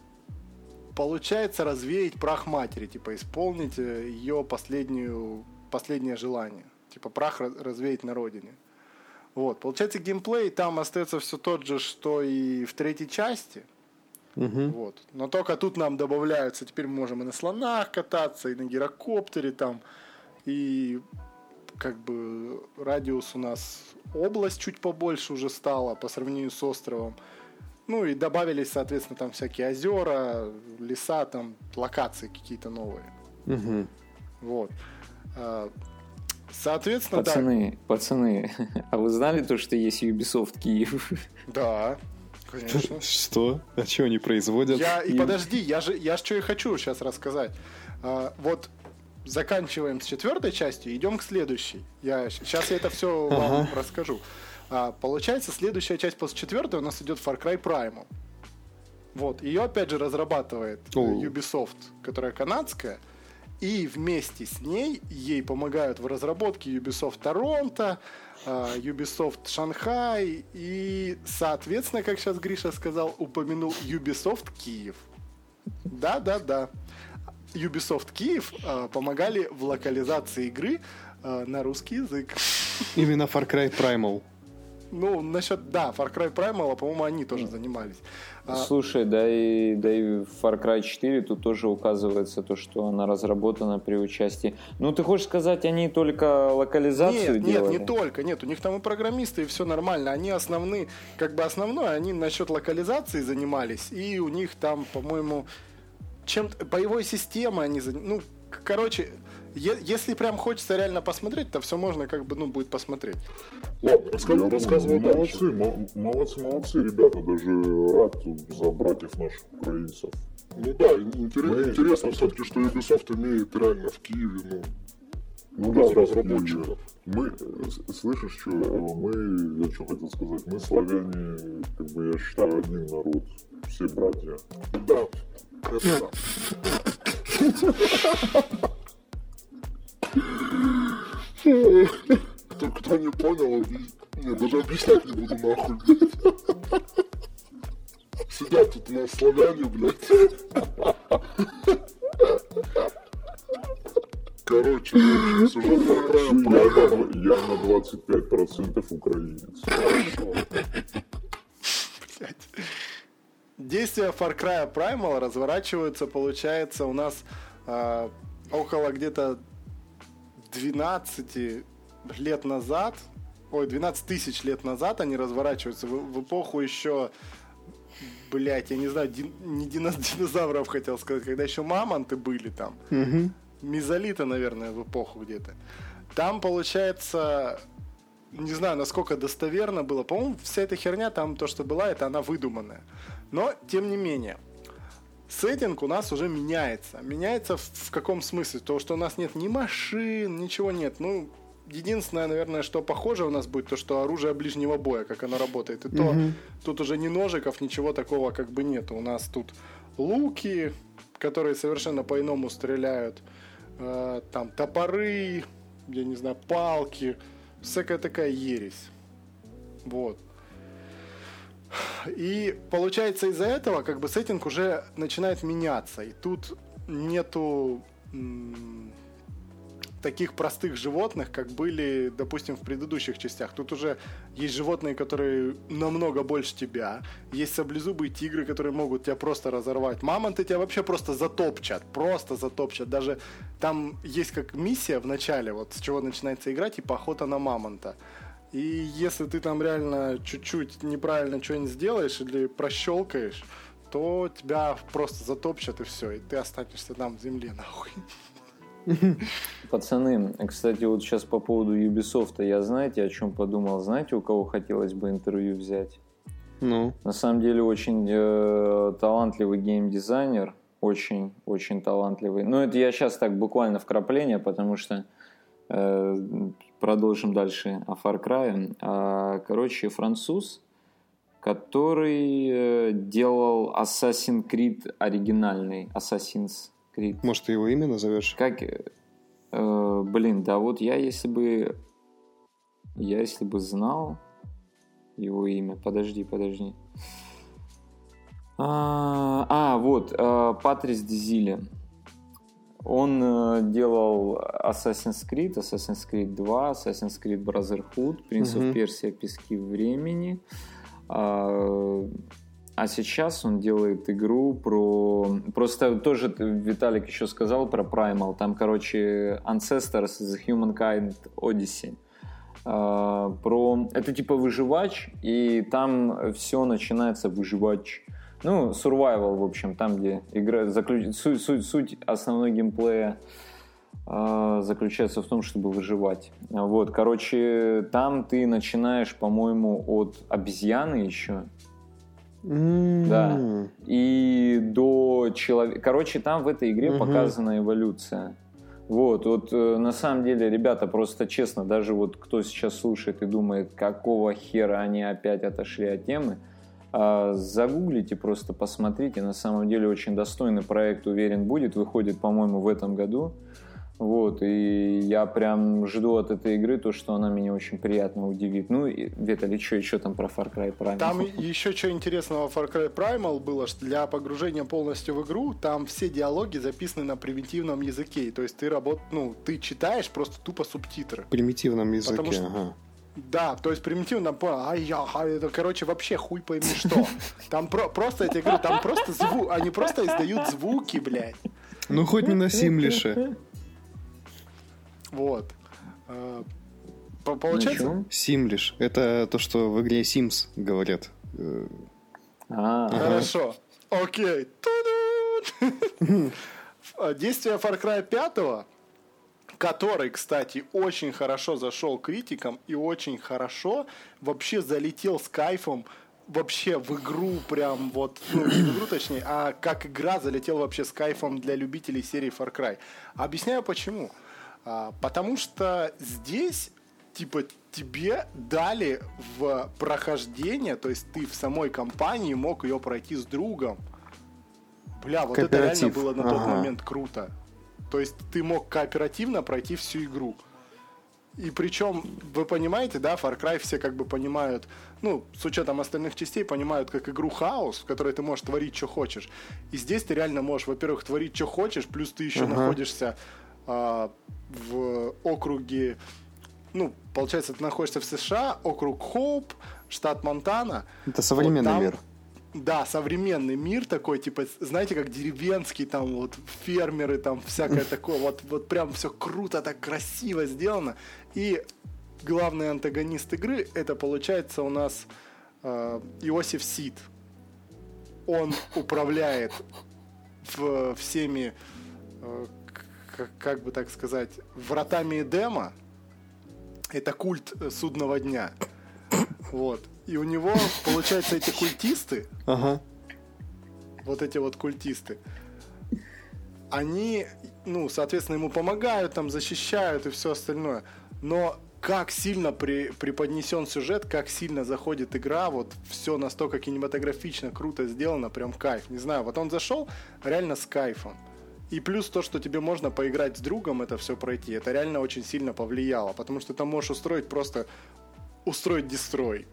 получается развеять прах матери, типа, исполнить ее последнюю, последнее желание. Типа прах развеять на родине. Вот. Получается, геймплей там остается все тот же, что и в третьей части. Угу. Вот. Но только тут нам добавляются, теперь мы можем и на слонах кататься, и на гирокоптере там. И как бы радиус у нас, область чуть побольше уже стала по сравнению с островом. Ну и добавились, соответственно, там всякие озера, леса, там локации какие-то новые. Угу. Вот. Соответственно, пацаны, да. Пацаны, а вы знали то, что есть Ubisoft Киев? Да, конечно. Что? А что они производят? Я, и И... подожди, я же, я же что и хочу сейчас рассказать. А, вот заканчиваем с четвертой частью, идем к следующей. Я, сейчас я это все вам ага. расскажу. А, получается, следующая часть после четвертой у нас идет Far Cry Primal. Вот, ее опять же разрабатывает oh. Ubisoft, которая канадская. И вместе с ней ей помогают в разработке Ubisoft Торонто, Ubisoft Шанхай и, соответственно, как сейчас Гриша сказал, упомянул Ubisoft Киев. Да-да-да. Ubisoft Киев помогали в локализации игры на русский язык. Именно Far Cry Primal. Ну, насчет, да, Far Cry Primal, по-моему, они тоже занимались. Слушай, да и, да и в Far Cry четыре тут тоже указывается то, что она разработана при участии. Ну, ты хочешь сказать, они только локализацию нет, делали? Нет, не только, нет, у них там и программисты, и все нормально. Они основные, как бы основное, они насчет локализации занимались, и у них там, по-моему, чем-то, боевой системой они занимались. Ну, короче... Если прям хочется реально посмотреть, то все можно как бы, ну, будет посмотреть. Ладно, рассказывай, рассказывай. Молодцы, молодцы, молодцы, ребята, даже рад за братьев наших украинцев. Ну да, интерес, интересно все-таки, что Ubisoft имеет реально в Киеве, ну, ну да, разработчиков. Мы, слышишь, что, мы, я что хотел сказать, мы славяне, как бы, я считаю, один народ, все братья. Да, это кто, кто не понял, я даже объяснять не буду нахуй, блядь. Сидят тут у нас славяне, блядь. Короче, сюжет Far Cry Primal, я на двадцать пять процентов украинец. Блядь. Действия Far Cry Primal разворачиваются, получается, у нас э, около где-то двенадцать лет назад, ой, двенадцать тысяч лет назад они разворачиваются в, в эпоху еще, блять, я не знаю, дин, не диноз, динозавров хотел сказать, когда еще мамонты были там. Mm-hmm. Мезолита, наверное, в эпоху где-то. Там, получается, не знаю, насколько достоверно было. По-моему, вся эта херня там, то, что была, это она выдуманная. Но, тем не менее, сеттинг у нас уже меняется. Меняется в, в каком смысле? То, что у нас нет ни машин, ничего нет. Ну, единственное, наверное, что похоже у нас будет, то, что оружие ближнего боя, как оно работает. И то mm-hmm. тут уже ни ножиков, ничего такого как бы нет. У нас тут луки, которые совершенно по-иному стреляют. Э, там топоры, я не знаю, палки. Всякая такая ересь. Вот. И получается из-за этого как бы сеттинг уже начинает меняться. И тут нету м- таких простых животных, как были, допустим, в предыдущих частях. Тут уже есть животные, которые намного больше тебя. Есть саблезубые тигры, которые могут тебя просто разорвать. Мамонты тебя вообще просто затопчат. Просто затопчат. Даже там есть как миссия в начале, вот с чего начинается игра, типа охота на мамонта. И если ты там реально чуть-чуть неправильно что-нибудь сделаешь или прощелкаешь, то тебя просто затопчат и все, и ты останешься там в земле нахуй. Пацаны, кстати, вот сейчас по поводу Ubisoft, я знаете, о чем подумал? Знаете, у кого хотелось бы интервью взять? Ну? На самом деле очень э, талантливый геймдизайнер, очень-очень талантливый. Ну, это я сейчас так буквально вкрапление, потому что э, продолжим дальше о Far Cry. А, короче, француз, который делал Assassin's Creed оригинальный, Assassin's Creed. Может, ты его имя назовешь? Как? Э, блин, да вот я если бы... Я если бы знал его имя... Подожди, подожди. А, а вот, э, Патрис Дезиле. Он э, делал Assassin's Creed, Assassin's Creed два, Assassin's Creed Brotherhood, Prince of Persia, Пески времени. А, а сейчас он делает игру про... Просто тоже Виталик еще сказал про Primal. Там, короче, Ancestors The Humankind Odyssey. А, про... Это типа выживач, и там все начинается выживач. Ну, survival, в общем, там, где игра... Заключ... Суть, суть, суть основной геймплея э, заключается в том, чтобы выживать. Вот, короче, там ты начинаешь, по-моему, от обезьяны еще. Mm-hmm. Да. И до человека... Короче, там в этой игре mm-hmm. показана эволюция. Вот, вот на самом деле, ребята, просто честно, даже вот кто сейчас слушает и думает, какого хера они опять отошли от темы, загуглите, просто посмотрите. На самом деле очень достойный проект, уверен, будет. Выходит, по-моему, в этом году. Вот, и я прям жду от этой игры то, что она меня очень приятно удивит. Ну, и, Виталий, что еще там про Far Cry Primal? Там еще что интересного в Far Cry Primal было, что для погружения полностью в игру, там все диалоги записаны на примитивном языке. То есть ты работ... ну, ты читаешь просто тупо субтитры. В примитивном языке, Потому что... ага. Да, то есть примитивно, ай-я, это, короче, вообще хуй пойми что. Там про- просто, я тебе говорю, там просто звук, они просто издают звуки, блядь. Ну, хоть не на симлише. Вот. Получается? Симлиш. Это то, что в игре Sims говорят. А, хорошо. Окей. Действие Far Cry пять, который, кстати, очень хорошо зашел критикам и очень хорошо вообще залетел с кайфом вообще в игру прям вот, ну не в игру точнее, а как игра залетел вообще с кайфом для любителей серии Far Cry. Объясняю почему. А, потому что здесь типа тебе дали в прохождение, то есть ты в самой кампании мог ее пройти с другом. Бля, вот это реально было на тот ага. момент круто. То есть ты мог кооперативно пройти всю игру. И причем, вы понимаете, да, Far Cry все как бы понимают, ну, с учетом остальных частей, понимают как игру хаос, в которой ты можешь творить, что хочешь. И здесь ты реально можешь, во-первых, творить, что хочешь, плюс ты еще uh-huh. находишься а, в округе, ну, получается, ты находишься в США, округ Хоуп, штат Монтана. Это современный вот там, мир. Да, современный мир такой, типа, знаете, как деревенский, там вот фермеры, там всякое такое, вот, вот прям все круто, так красиво сделано. И главный антагонист игры, это получается у нас э, Иосиф Сид. Он управляет в, всеми, э, как, как бы так сказать, вратами Эдема. Это культ судного дня. Вот. И у него, получается, эти культисты, ага. вот эти вот культисты, они, ну, соответственно, ему помогают, там, защищают и все остальное. Но как сильно при, преподнесен сюжет, как сильно заходит игра, вот все настолько кинематографично, круто сделано, прям кайф. Не знаю, вот он зашел реально с кайфом. И плюс то, что тебе можно поиграть с другом, это все пройти, это реально очень сильно повлияло, потому что ты можешь устроить просто... устроить дестрой.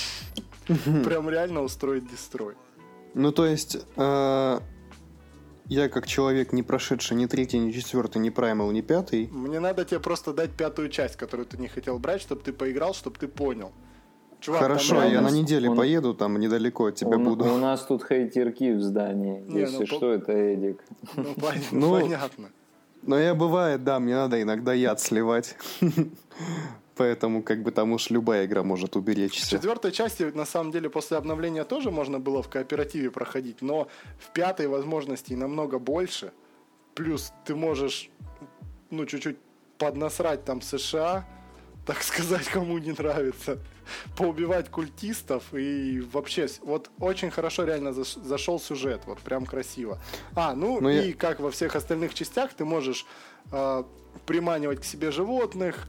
Прям реально устроить дестрой. Ну, то есть, э, я как человек, не прошедший ни третий, ни четвертый, ни Primal, ни пятый... Мне надо тебе просто дать пятую часть, которую ты не хотел брать, чтобы ты поиграл, чтобы ты понял. Чувак, хорошо, я на неделе он... поеду, там недалеко от тебя он... буду. У нас тут хейтерки в здании. Не, Если ну, что, по... это Эдик. Ну, ну, понятно. Но я бывает, да, мне надо иногда яд сливать. Поэтому как бы там уж любая игра может уберечься. В четвертой части, на самом деле, после обновления тоже можно было в кооперативе проходить, но в пятой возможностей намного больше. Плюс ты можешь, ну, чуть-чуть поднасрать там США, так сказать, кому не нравится, поубивать культистов и вообще, вот очень хорошо реально зашел сюжет, вот прям красиво. А, ну но и я... как во всех остальных частях ты можешь э, приманивать к себе животных,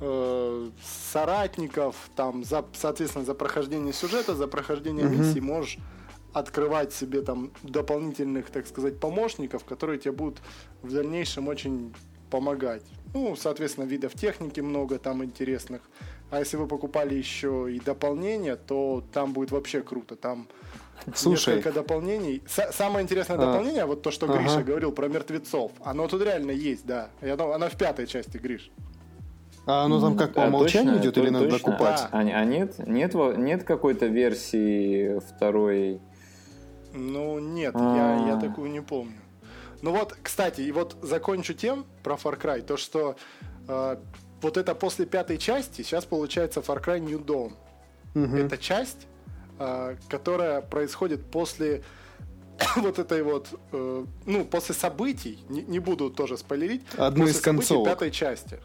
соратников, там, за, соответственно, за прохождение сюжета, за прохождение uh-huh. миссий можешь открывать себе там дополнительных, так сказать, помощников, которые тебе будут в дальнейшем очень помогать. Ну, соответственно, видов техники много там интересных. А если вы покупали еще и дополнения, то там будет вообще круто. Там Слушай. несколько дополнений. С- самое интересное а. дополнение, вот то, что ага. Гриша говорил про мертвецов, оно тут реально есть, да. Оно в пятой части, Гриш. А оно там как по умолчанию идет или надо докупать? А, а нет, нет, нет какой-то версии второй? Ну нет, я, я такую не помню. Ну вот, кстати, и вот закончу тем про Far Cry, то что э, вот это после пятой части, сейчас получается Far Cry New Dawn. Угу. Это часть, э, которая происходит после вот этой вот, э, ну, после событий, не, не буду тоже спойлерить, одной из концовок пятой части.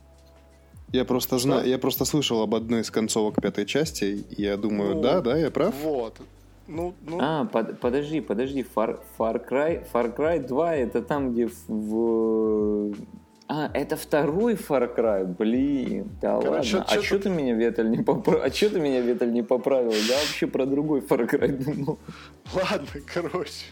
Я просто знаю, я просто слышал об одной из концовок пятой части, и я думаю, ну, да, да, я прав? Вот. Ну, ну... А, под, подожди, подожди, Far, Far, Cry, Far Cry два это там, где в... в... А, это второй Far Cry, блин, да Короче, ладно. А что ты меня, Ветель, не поправил? А что ты меня, Ветель, не поправил? Я вообще про другой Far Cry думал. Ладно, короче.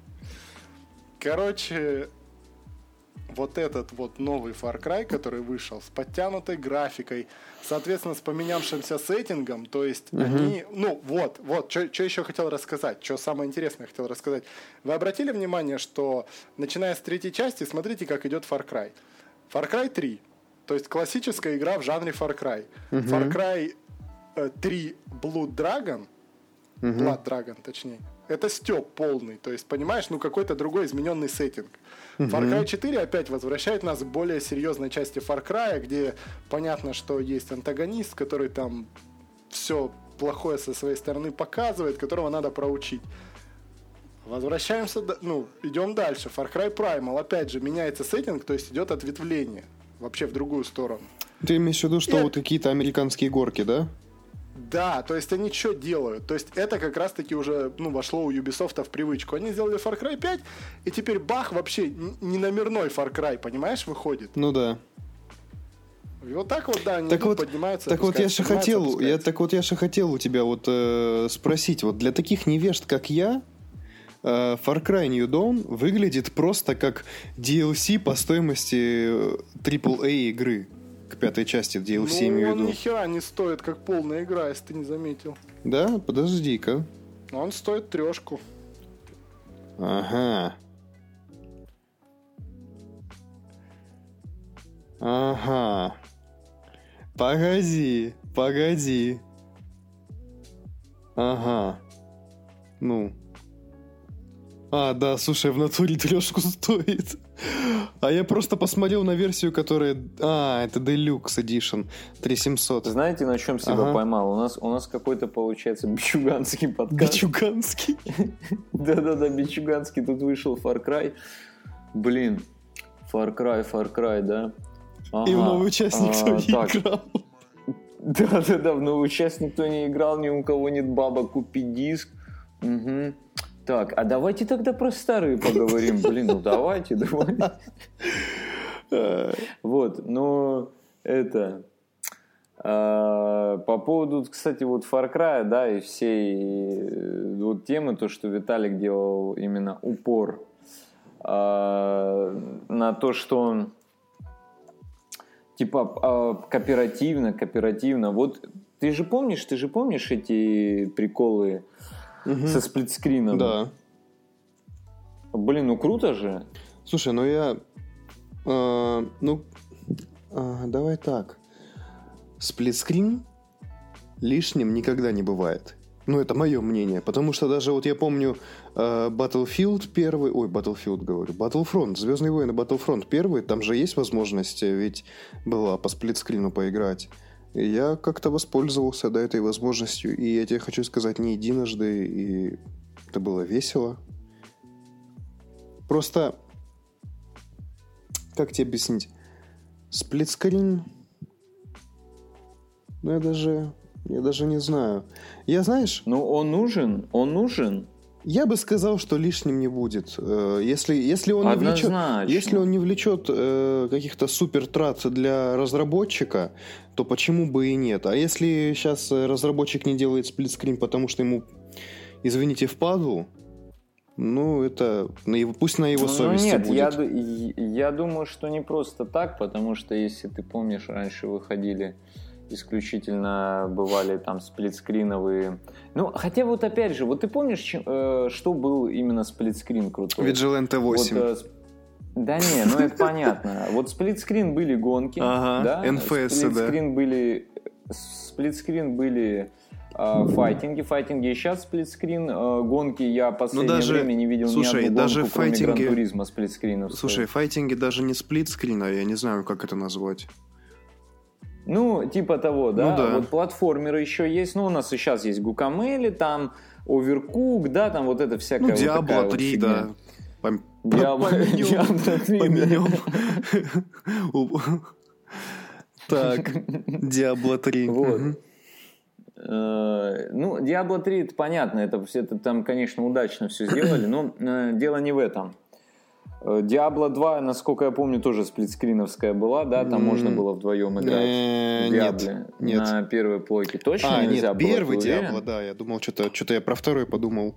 Короче, вот этот вот новый Far Cry, который вышел, с подтянутой графикой, соответственно, с поменявшимся сеттингом, то есть угу. они... Ну, вот, вот, что еще хотел рассказать, что самое интересное хотел рассказать. Вы обратили внимание, что, начиная с третьей части, смотрите, как идет Far Cry. Far Cry три, то есть классическая игра в жанре Far Cry. Угу. Far Cry три Blood Dragon, угу. Blood Dragon, точнее, это стёб полный, то есть, понимаешь, ну какой-то другой измененный сеттинг. Uh-huh. Far Cry четыре опять возвращает нас к более серьезной части Far Cry, где понятно, что есть антагонист, который там все плохое со своей стороны показывает, которого надо проучить. Возвращаемся, ну, идем дальше. Far Cry Primal, опять же, меняется сеттинг, то есть идет ответвление вообще в другую сторону. Ты имеешь в виду, что И... вот какие-то американские горки, да? Да, то есть они что делают? То есть это как раз-таки уже ну, вошло у Ubisoft в привычку. Они сделали Far Cry пять, и теперь бах, вообще не номерной Far Cry, понимаешь, выходит? Ну да. И вот так вот, да, они так идут, вот, поднимаются, так вот я же хотел, я, так вот я же хотел у тебя вот э, спросить, вот для таких невежд, как я, э, Far Cry New Dawn выглядит просто как ди эл си по стоимости трипл эй игры. К пятой части ди эл си, ну, имею в виду. Он ни хера не стоит, как полная игра, если ты не заметил. Да? Подожди-ка. Он стоит трешку. Ага. Ага. Погоди, погоди. Ага. Ну. А, да, слушай, в натуре трешку стоит. А я просто посмотрел на версию, которая... А, это Deluxe Edition три тысячи семьсот. Знаете, на чем себя ага. поймал? У нас, у нас какой-то, получается, бичуганский подкаст. Бичуганский? Да-да-да, бичуганский. Тут вышел Far Cry. Блин, Far Cry, Far Cry, да? Ага. И в новую часть никто а, не так. играл. Да-да-да, в новую часть никто не играл, ни у кого нет бабок купить диск. Угу. Так, а давайте тогда про старые поговорим. Блин, ну давайте, давайте. Вот, но это... По поводу, кстати, вот Far Cry, да, и всей вот темы, то, что Виталик делал именно упор на то, что он типа кооперативно, кооперативно. Вот ты же помнишь, ты же помнишь эти приколы угу. со сплитскрином? Да. Блин, ну круто же. Слушай, ну я... Э, ну, э, давай так. Сплитскрин лишним никогда не бывает. Ну, это мое мнение. Потому что даже вот я помню э, Battlefield первый... Ой, Battlefield говорю. Battlefront. Звездные войны Battlefront первый. Там же есть возможность ведь была по сплитскрину поиграть. И я как-то воспользовался да, этой возможностью. И я тебе хочу сказать, не единожды. И это было весело. Просто... Как тебе объяснить? Сплитскрин... Ну, я даже... Я даже не знаю. Я, знаешь... Ну, он нужен, он нужен. Я бы сказал, что лишним не будет. Если, если, он, не влечет, если он не влечет э, каких-то супертрат для разработчика, то почему бы и нет? А если сейчас разработчик не делает сплитскрин, потому что ему, извините, впадлу, ну, это на его, пусть на его совести ну, нет, будет. Я, я думаю, что не просто так, потому что, если ты помнишь, раньше выходили... исключительно бывали там сплитскриновые. Ну, хотя вот опять же, вот ты помнишь, чем, э, что был именно сплитскрин крутой? Vigilante восемь. Вот, э, да не, ну это понятно. Вот сплитскрин были гонки, ага, да? эн эф эс, сплитскрин да. были, сплитскрин были э, файтинги, файтинги. И сейчас сплитскрин, э, гонки я в последнее ну, даже, время не видел слушай, ни одну даже гонку, файтинги, кроме Гран-туризма сплитскринов. Слушай, файтинги даже не сплитскрин, а я не знаю, как это назвать. Ну, типа того, да? Ну, да. Вот платформеры еще есть. Ну, у нас и сейчас есть Гукамели, там Overcooked, да, там вот это всякое. Ну, Diablo вот три, вот да. Пом... Diablo три, поменем. Так, Diablo три. Вот. Ну, Diablo три, это понятно, это, это там, конечно, удачно все сделали, но э, дело не в этом. Diablo два, насколько я помню, тоже сплитскриновская была, да, там mm. можно было вдвоем играть в Diablo нет, на нет. первой плойке. Точно а, нельзя нет, было? Первый Diablo, да, я думал, что-то, что-то я про второй подумал.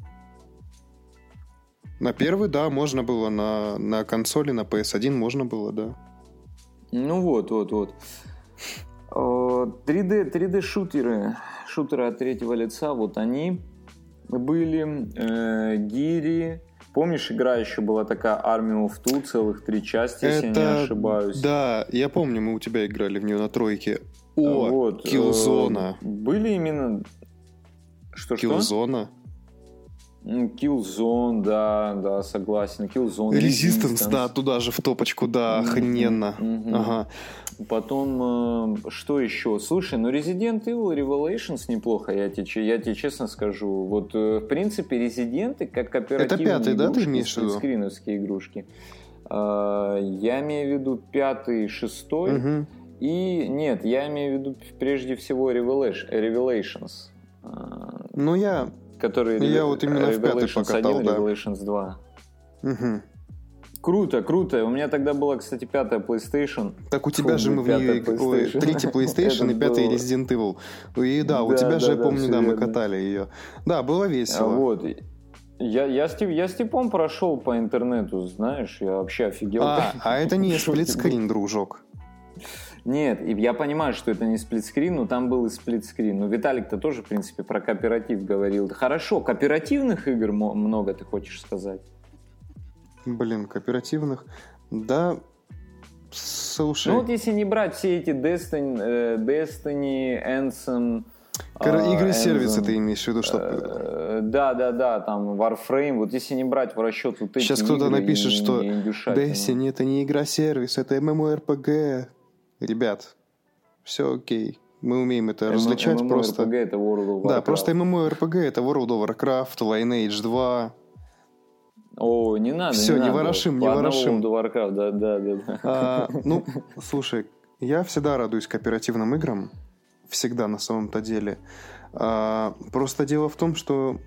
На первый, да, можно было, на, на консоли, на пи эс один можно было, да. Ну вот, вот, вот. три дэ, три дэ-шутеры, шутеры от третьего лица, вот они были, э, гири. Помнишь, игра еще была такая Army of Two, целых три части, Это... если я не ошибаюсь. Да, я помню, мы у тебя играли в нее на тройке. О, вот, Killzone. Э, были именно... Что-что? Killzone. Killzone, да, да, согласен. Killzone. Resistance, Resistance. да, туда же в топочку, да, охрененно. Mm-hmm. Ага. Потом, э, что еще? Слушай, ну Resident Evil Revelations неплохо, я тебе, я тебе честно скажу. Вот, э, в принципе, Резиденты, как кооперативные Это пятый, игрушки, да, ты имеешь в виду? скриновские игрушки. Э, я имею в виду пятый, шестой. Угу. И нет, я имею в виду прежде всего Revelations. Revelations э, ну, я... Который я Re- вот именно в пятый покатал, один, да. Revelations два. Угу. Круто, круто. У меня тогда была, кстати, пятая PlayStation. Так у тебя Фу, же мы в нее... Ой, третий PlayStation и пятый Resident Evil. И да, у тебя же, я помню, да, мы катали ее. Да, было весело. Вот. Я, я, с, я с типом прошел по интернету, знаешь, я вообще офигел. А, а это не сплитскрин, дружок. Нет, и я понимаю, что это не сплитскрин, но там был и сплитскрин. Но Виталик-то тоже, в принципе, про кооператив говорил. Хорошо, кооперативных игр много, ты хочешь сказать? Блин, кооперативных. Да, слушай. Ну вот если не брать все эти Destiny, Destiny, Anthem... Игры-сервисы ты имеешь в виду, что... Да, да, да, там Warframe. Вот если не брать в расчет вот эти Сейчас кто-то напишет, что Destiny это не игра-сервис, это эм эм о эр пи джи. Ребят, все окей. Мы умеем это различать просто. эм эм о эр пи джи это World of Warcraft. Да, просто эм эм о эр пи джи это World of Warcraft, Lineage два. О, не надо, все, не, не надо. ворошим, По не ворошим. World of Warcraft, да, да, да. А, ну, слушай, я всегда радуюсь кооперативным играм. Всегда на самом-то деле. А, просто дело в том, что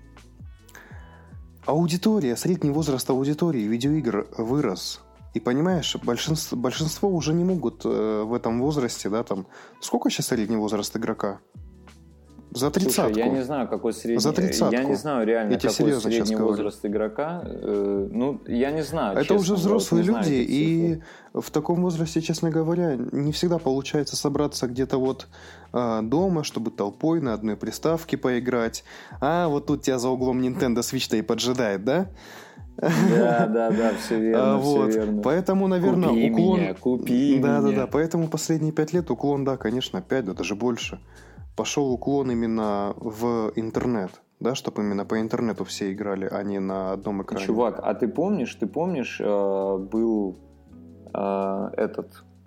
аудитория, средний возраст аудитории видеоигр вырос. И понимаешь, большинство, большинство уже не могут э, в этом возрасте, да, там... Сколько сейчас средний возраст игрока? За тридцатку. Слушай, я не знаю, какой средний... За тридцатку. Я не знаю реально, я какой средний возраст игрока. Э, ну, я не знаю, Это честно, уже взрослые вот люди, и в таком возрасте, честно говоря, не всегда получается собраться где-то вот э, дома, чтобы толпой на одной приставке поиграть. А вот тут тебя за углом Nintendo Switch-то и поджидает, да? Да, да, да, все верно, а, вот. все верно. Поэтому, наверное, купи уклон... Меня, купи да, меня. да, да. Поэтому последние пять лет уклон, да, конечно, пять, да, даже больше. Пошел уклон именно в интернет, да, чтобы именно по интернету все играли, а не на одном экране. Чувак, а ты помнишь, ты помнишь, э, был э, этот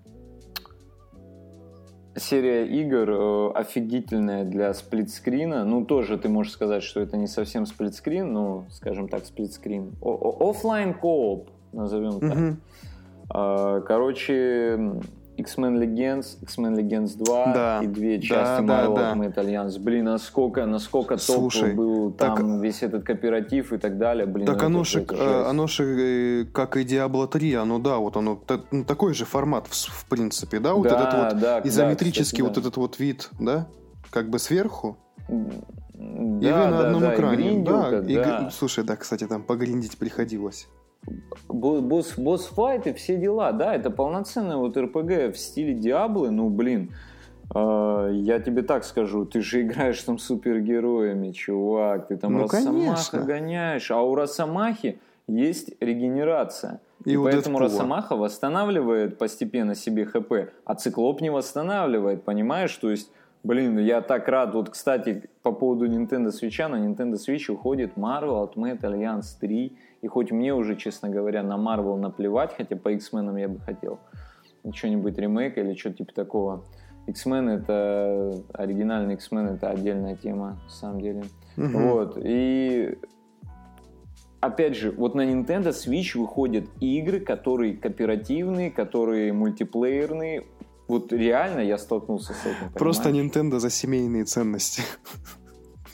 серия игр э, офигительная для сплитскрина. Ну, тоже ты можешь сказать, что это не совсем сплитскрин, но, скажем так, сплитскрин. Оффлайн кооп, назовем так. Угу. Э, короче, X-Men Legends, X-Men Legends два да, и две части да, Marvel да, Ultimate Alliance. Блин, насколько, насколько Слушай, топ был там так, весь этот кооператив и так далее. Блин, так ну, оно, это, же, это оно же, как и Diablo три, оно, да, вот оно ну, такой же формат, в, в принципе, да, вот да, этот вот да, изометрический да, вот кстати, этот вот вид, да, как бы сверху. Да, и вы на да, одном да, экране. Да, да. и, слушай, да, кстати, там погриндить приходилось. Босс, босс-файты, все дела, да, это полноценная вот эр пи джи в стиле Диаблы, ну, блин, э, я тебе так скажу, ты же играешь там супергероями, чувак, ты там ну, Росомаха гоняешь, а у Росомахи есть регенерация, и, и поэтому Дэдпула. Росомаха восстанавливает постепенно себе ХП, а Циклоп не восстанавливает, понимаешь, то есть, блин, я так рад, вот, кстати, по поводу Nintendo Switch, на Nintendo Switch уходит Marvel Ultimate Alliance три. И хоть мне уже, честно говоря, на Marvel наплевать, хотя по X-Men я бы хотел что-нибудь ремейк или что-то типа такого. X-Men это... Оригинальный X-Men это отдельная тема, на самом деле. Угу. Вот. И... Опять же, вот на Nintendo Switch выходят игры, которые кооперативные, которые мультиплеерные. Вот реально я столкнулся с этим. Просто понимаешь? Nintendo за семейные ценности.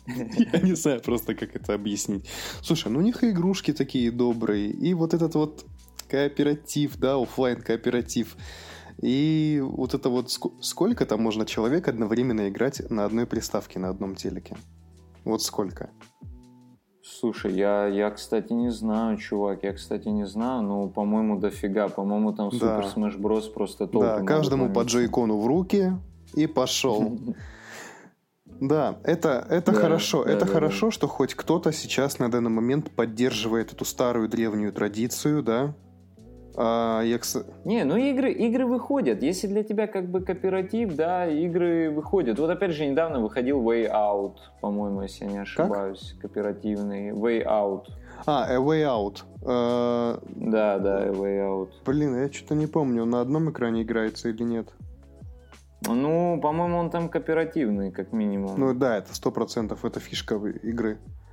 Я не знаю просто, как это объяснить. Слушай, ну у них и игрушки такие добрые, и вот этот вот кооператив, да, офлайн кооператив. И вот это вот сколько там можно человек одновременно играть на одной приставке, на одном телеке? Вот сколько? Слушай, я, я, кстати, не знаю, чувак, я, кстати, не знаю, но, по-моему, дофига, по-моему, там Да. Super Smash Bros. Просто толпы Да, могут каждому по ломиться. джойкону в руки и пошел. Да, это, это Да, хорошо. да, это да, хорошо, да. что хоть кто-то сейчас на данный момент поддерживает эту старую древнюю традицию, да. А, я, кс- Не, ну игры, игры выходят. Если для тебя как бы кооператив, да, игры выходят. Вот опять же недавно выходил Way Out, по-моему, если я не ошибаюсь, кооперативный. Way Out. А, A Way Out. Э, Да, да, Way Out. Блин, я что-то не помню, на одном экране играется или нет. Ну, по-моему, он там кооперативный, как минимум. Ну да, это сто процентов, это фишка игры.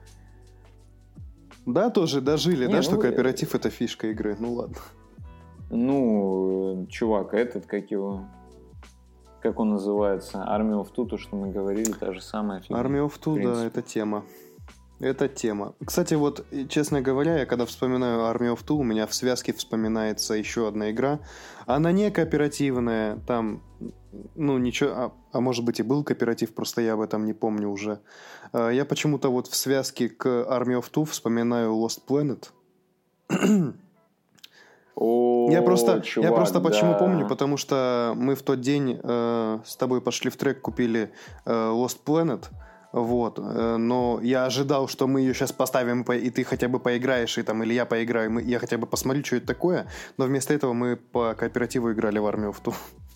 Да, тоже дожили, Не, да, ну, что э, кооператив это фишка игры. Ну ладно. Ну, э, чувак, этот, как его... Как он называется? Army of Two, то, что мы говорили, та же самая фигня. Army of Two, в принципе. да, это тема. Это тема. Кстати, вот, и, честно говоря, я когда вспоминаю Army of Two, у меня в связке вспоминается еще одна игра. Она не кооперативная, там, ну, ничего, а, а может быть и был кооператив, просто я об этом не помню уже. А, Я почему-то вот в связке к Army of Two вспоминаю Lost Planet. О, Я просто, чувак, я просто почему да. помню, потому что мы в тот день э, с тобой пошли в трек, купили э, Lost Planet, вот, э, но я ожидал, что мы ее сейчас поставим, и по- и ты хотя бы поиграешь, и там, или я поиграю, и мы- я хотя бы посмотрю, что это такое, но вместо этого мы по кооперативу играли в Army of Two.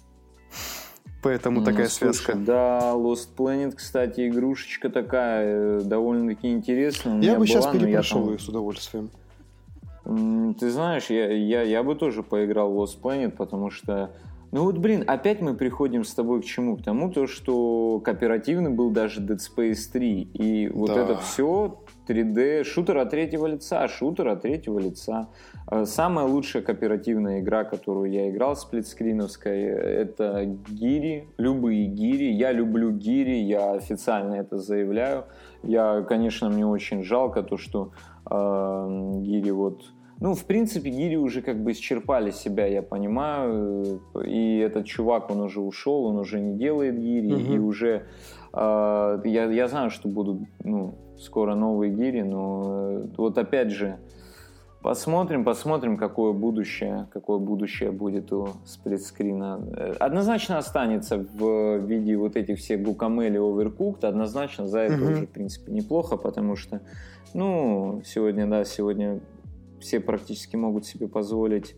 Поэтому Ну, такая слушай, связка. Да, Lost Planet, кстати, игрушечка такая, э, довольно-таки интересная. У Я меня бы сейчас была, но я перепрошел там- ее с удовольствием. М, Ты знаешь, я, я, я бы тоже поиграл в Lost Planet, потому что... Ну вот, блин, опять мы приходим с тобой к чему? К тому, то, что кооперативный был даже Dead Space три. И вот Да. это все три дэ, шутер от третьего лица, шутер от третьего лица. Э, Самая лучшая кооперативная игра, которую я играл, сплитскриновская, это гири, любые гири. Я люблю гири, я официально это заявляю. Я, конечно, мне очень жалко то, что э, гири вот... Ну, в принципе, гири уже как бы исчерпали себя, я понимаю. И этот чувак, он уже ушел, он уже не делает гири. Мгм. И уже... э, я, я знаю, что будут ну, скоро новые гири, но э, вот опять же, посмотрим, посмотрим, какое будущее, какое будущее будет у сплитскрина. Э, Однозначно останется в виде вот этих всех Guacamole Overcooked. Однозначно за это Мгм. уже, в принципе, неплохо, потому что, ну, сегодня, да, сегодня все практически могут себе позволить.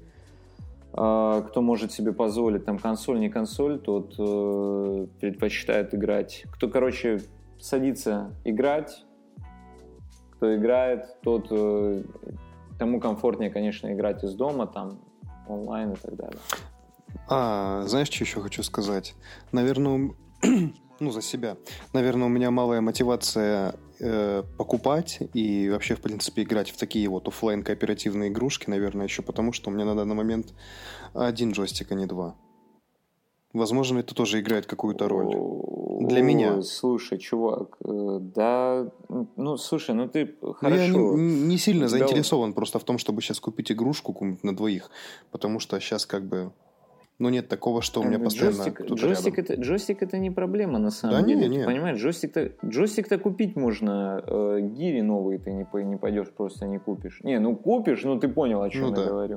А, кто может себе позволить там консоль, не консоль, тот э, предпочитает играть. Кто, короче, садится играть, кто играет, тот э, тому комфортнее, конечно, играть из дома, там онлайн и так далее. А, знаешь, что еще хочу сказать? Наверное, у- ну, за себя. Наверное, у меня малая мотивация э, покупать и вообще, в принципе, играть в такие вот оффлайн кооперативные игрушки, наверное, еще потому, что у меня на данный момент один джойстик, а не два. Возможно, это тоже играет какую-то роль. Для Ой, меня. Слушай, чувак, э, да, ну, слушай, ну ты Но хорошо. я не, не сильно Да. заинтересован просто в том, чтобы сейчас купить игрушку какую-нибудь на двоих, потому что сейчас как бы... Ну, нет такого, что у меня постоянно Джойстик, кто-то джойстик, рядом. это, джойстик это не проблема на самом Да не, деле. не. Ты понимаешь, джойстик-то, джойстик-то купить можно, э, гири новые ты не, по- не пойдешь, просто не купишь. Не, ну купишь, ну ты понял, о чем Ну я да. говорю.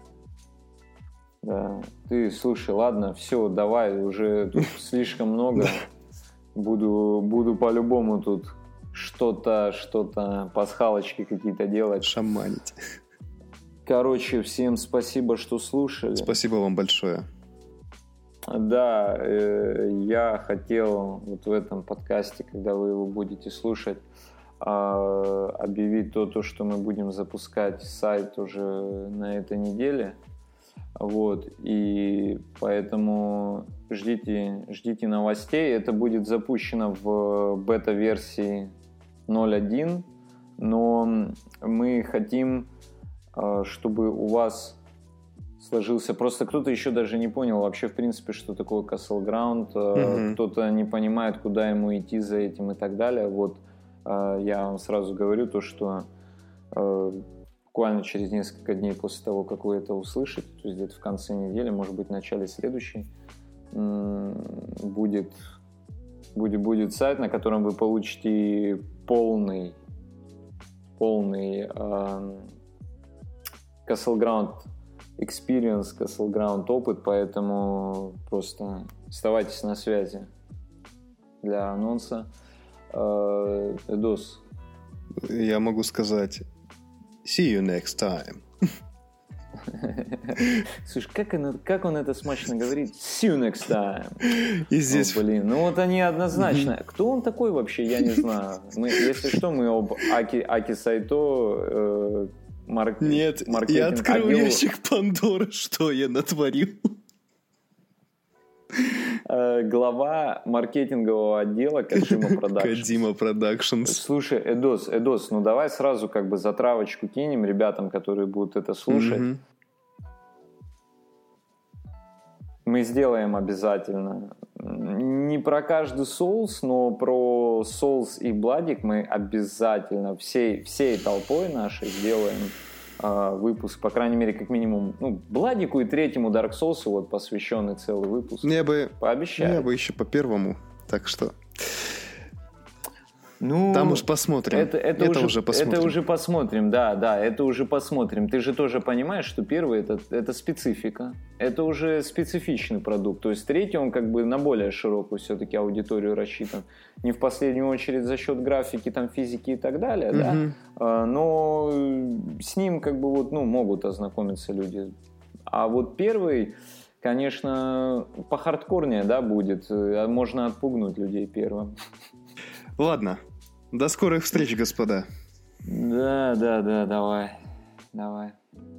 Да, ты, слушай, ладно, все, давай, уже тут слишком много. Буду, буду по-любому тут что-то, что-то, пасхалочки какие-то делать. Шаманить. Короче, всем спасибо, что слушали. Спасибо вам большое. Да, э, я хотел вот в этом подкасте, когда вы его будете слушать, э, объявить то, то, что мы будем запускать сайт уже на этой неделе. Вот, и поэтому ждите, ждите новостей. Это будет запущено в бета-версии ноль один, но мы хотим, чтобы у вас сложился... Просто кто-то еще даже не понял вообще, в принципе, что такое Castle Ground. Мгм. Кто-то не понимает, куда ему идти за этим и так далее. Вот Я вам сразу говорю то, что буквально через несколько дней после того, как вы это услышите, то есть где-то в конце недели, может быть, в начале следующей, будет, будет, будет сайт, на котором вы получите полный, полный э, Castleground experience, Castleground опыт, поэтому просто оставайтесь на связи для анонса. Э, Эдос. Я могу сказать see you next time. Слушай, как он, как он это смачно говорит? See you next time. И здесь... О, блин, ну вот они однозначно. Кто он такой вообще, я не знаю. Мы, если что, мы об Аки, Аки Сайто э, марк... Нет, маркетинг я открыл отделу... ящик Пандоры, что я натворил. Э, глава маркетингового отдела Каджима Продакшн. Каджима Продакшн. Слушай, Эдос, Эдос, ну давай сразу как бы затравочку кинем ребятам, которые будут это слушать. Mm-hmm. Мы сделаем обязательно. Не про каждый Souls, но про Souls и Bloodик мы обязательно всей, всей толпой нашей сделаем э, выпуск, по крайней мере, как минимум, ну, Бладику и третьему Dark Souls вот посвященный целый выпуск. Я бы, пообещаю. Я бы еще по первому, так что... Ну, там уж посмотрим. Это, это, это уже, уже посмотрим. Это уже посмотрим, да, да, это уже посмотрим. Ты же тоже понимаешь, что первый это, это специфика. Это уже специфичный продукт. То есть третий, он как бы на более широкую все-таки аудиторию рассчитан. Не в последнюю очередь за счет графики, там, физики и так далее, mm-hmm. да. А, но с ним как бы вот, ну, могут ознакомиться люди. А вот первый, конечно, похардкорнее, да, будет. Можно отпугнуть людей первым. Ладно, до скорых встреч, господа. Да, да, да, давай, давай.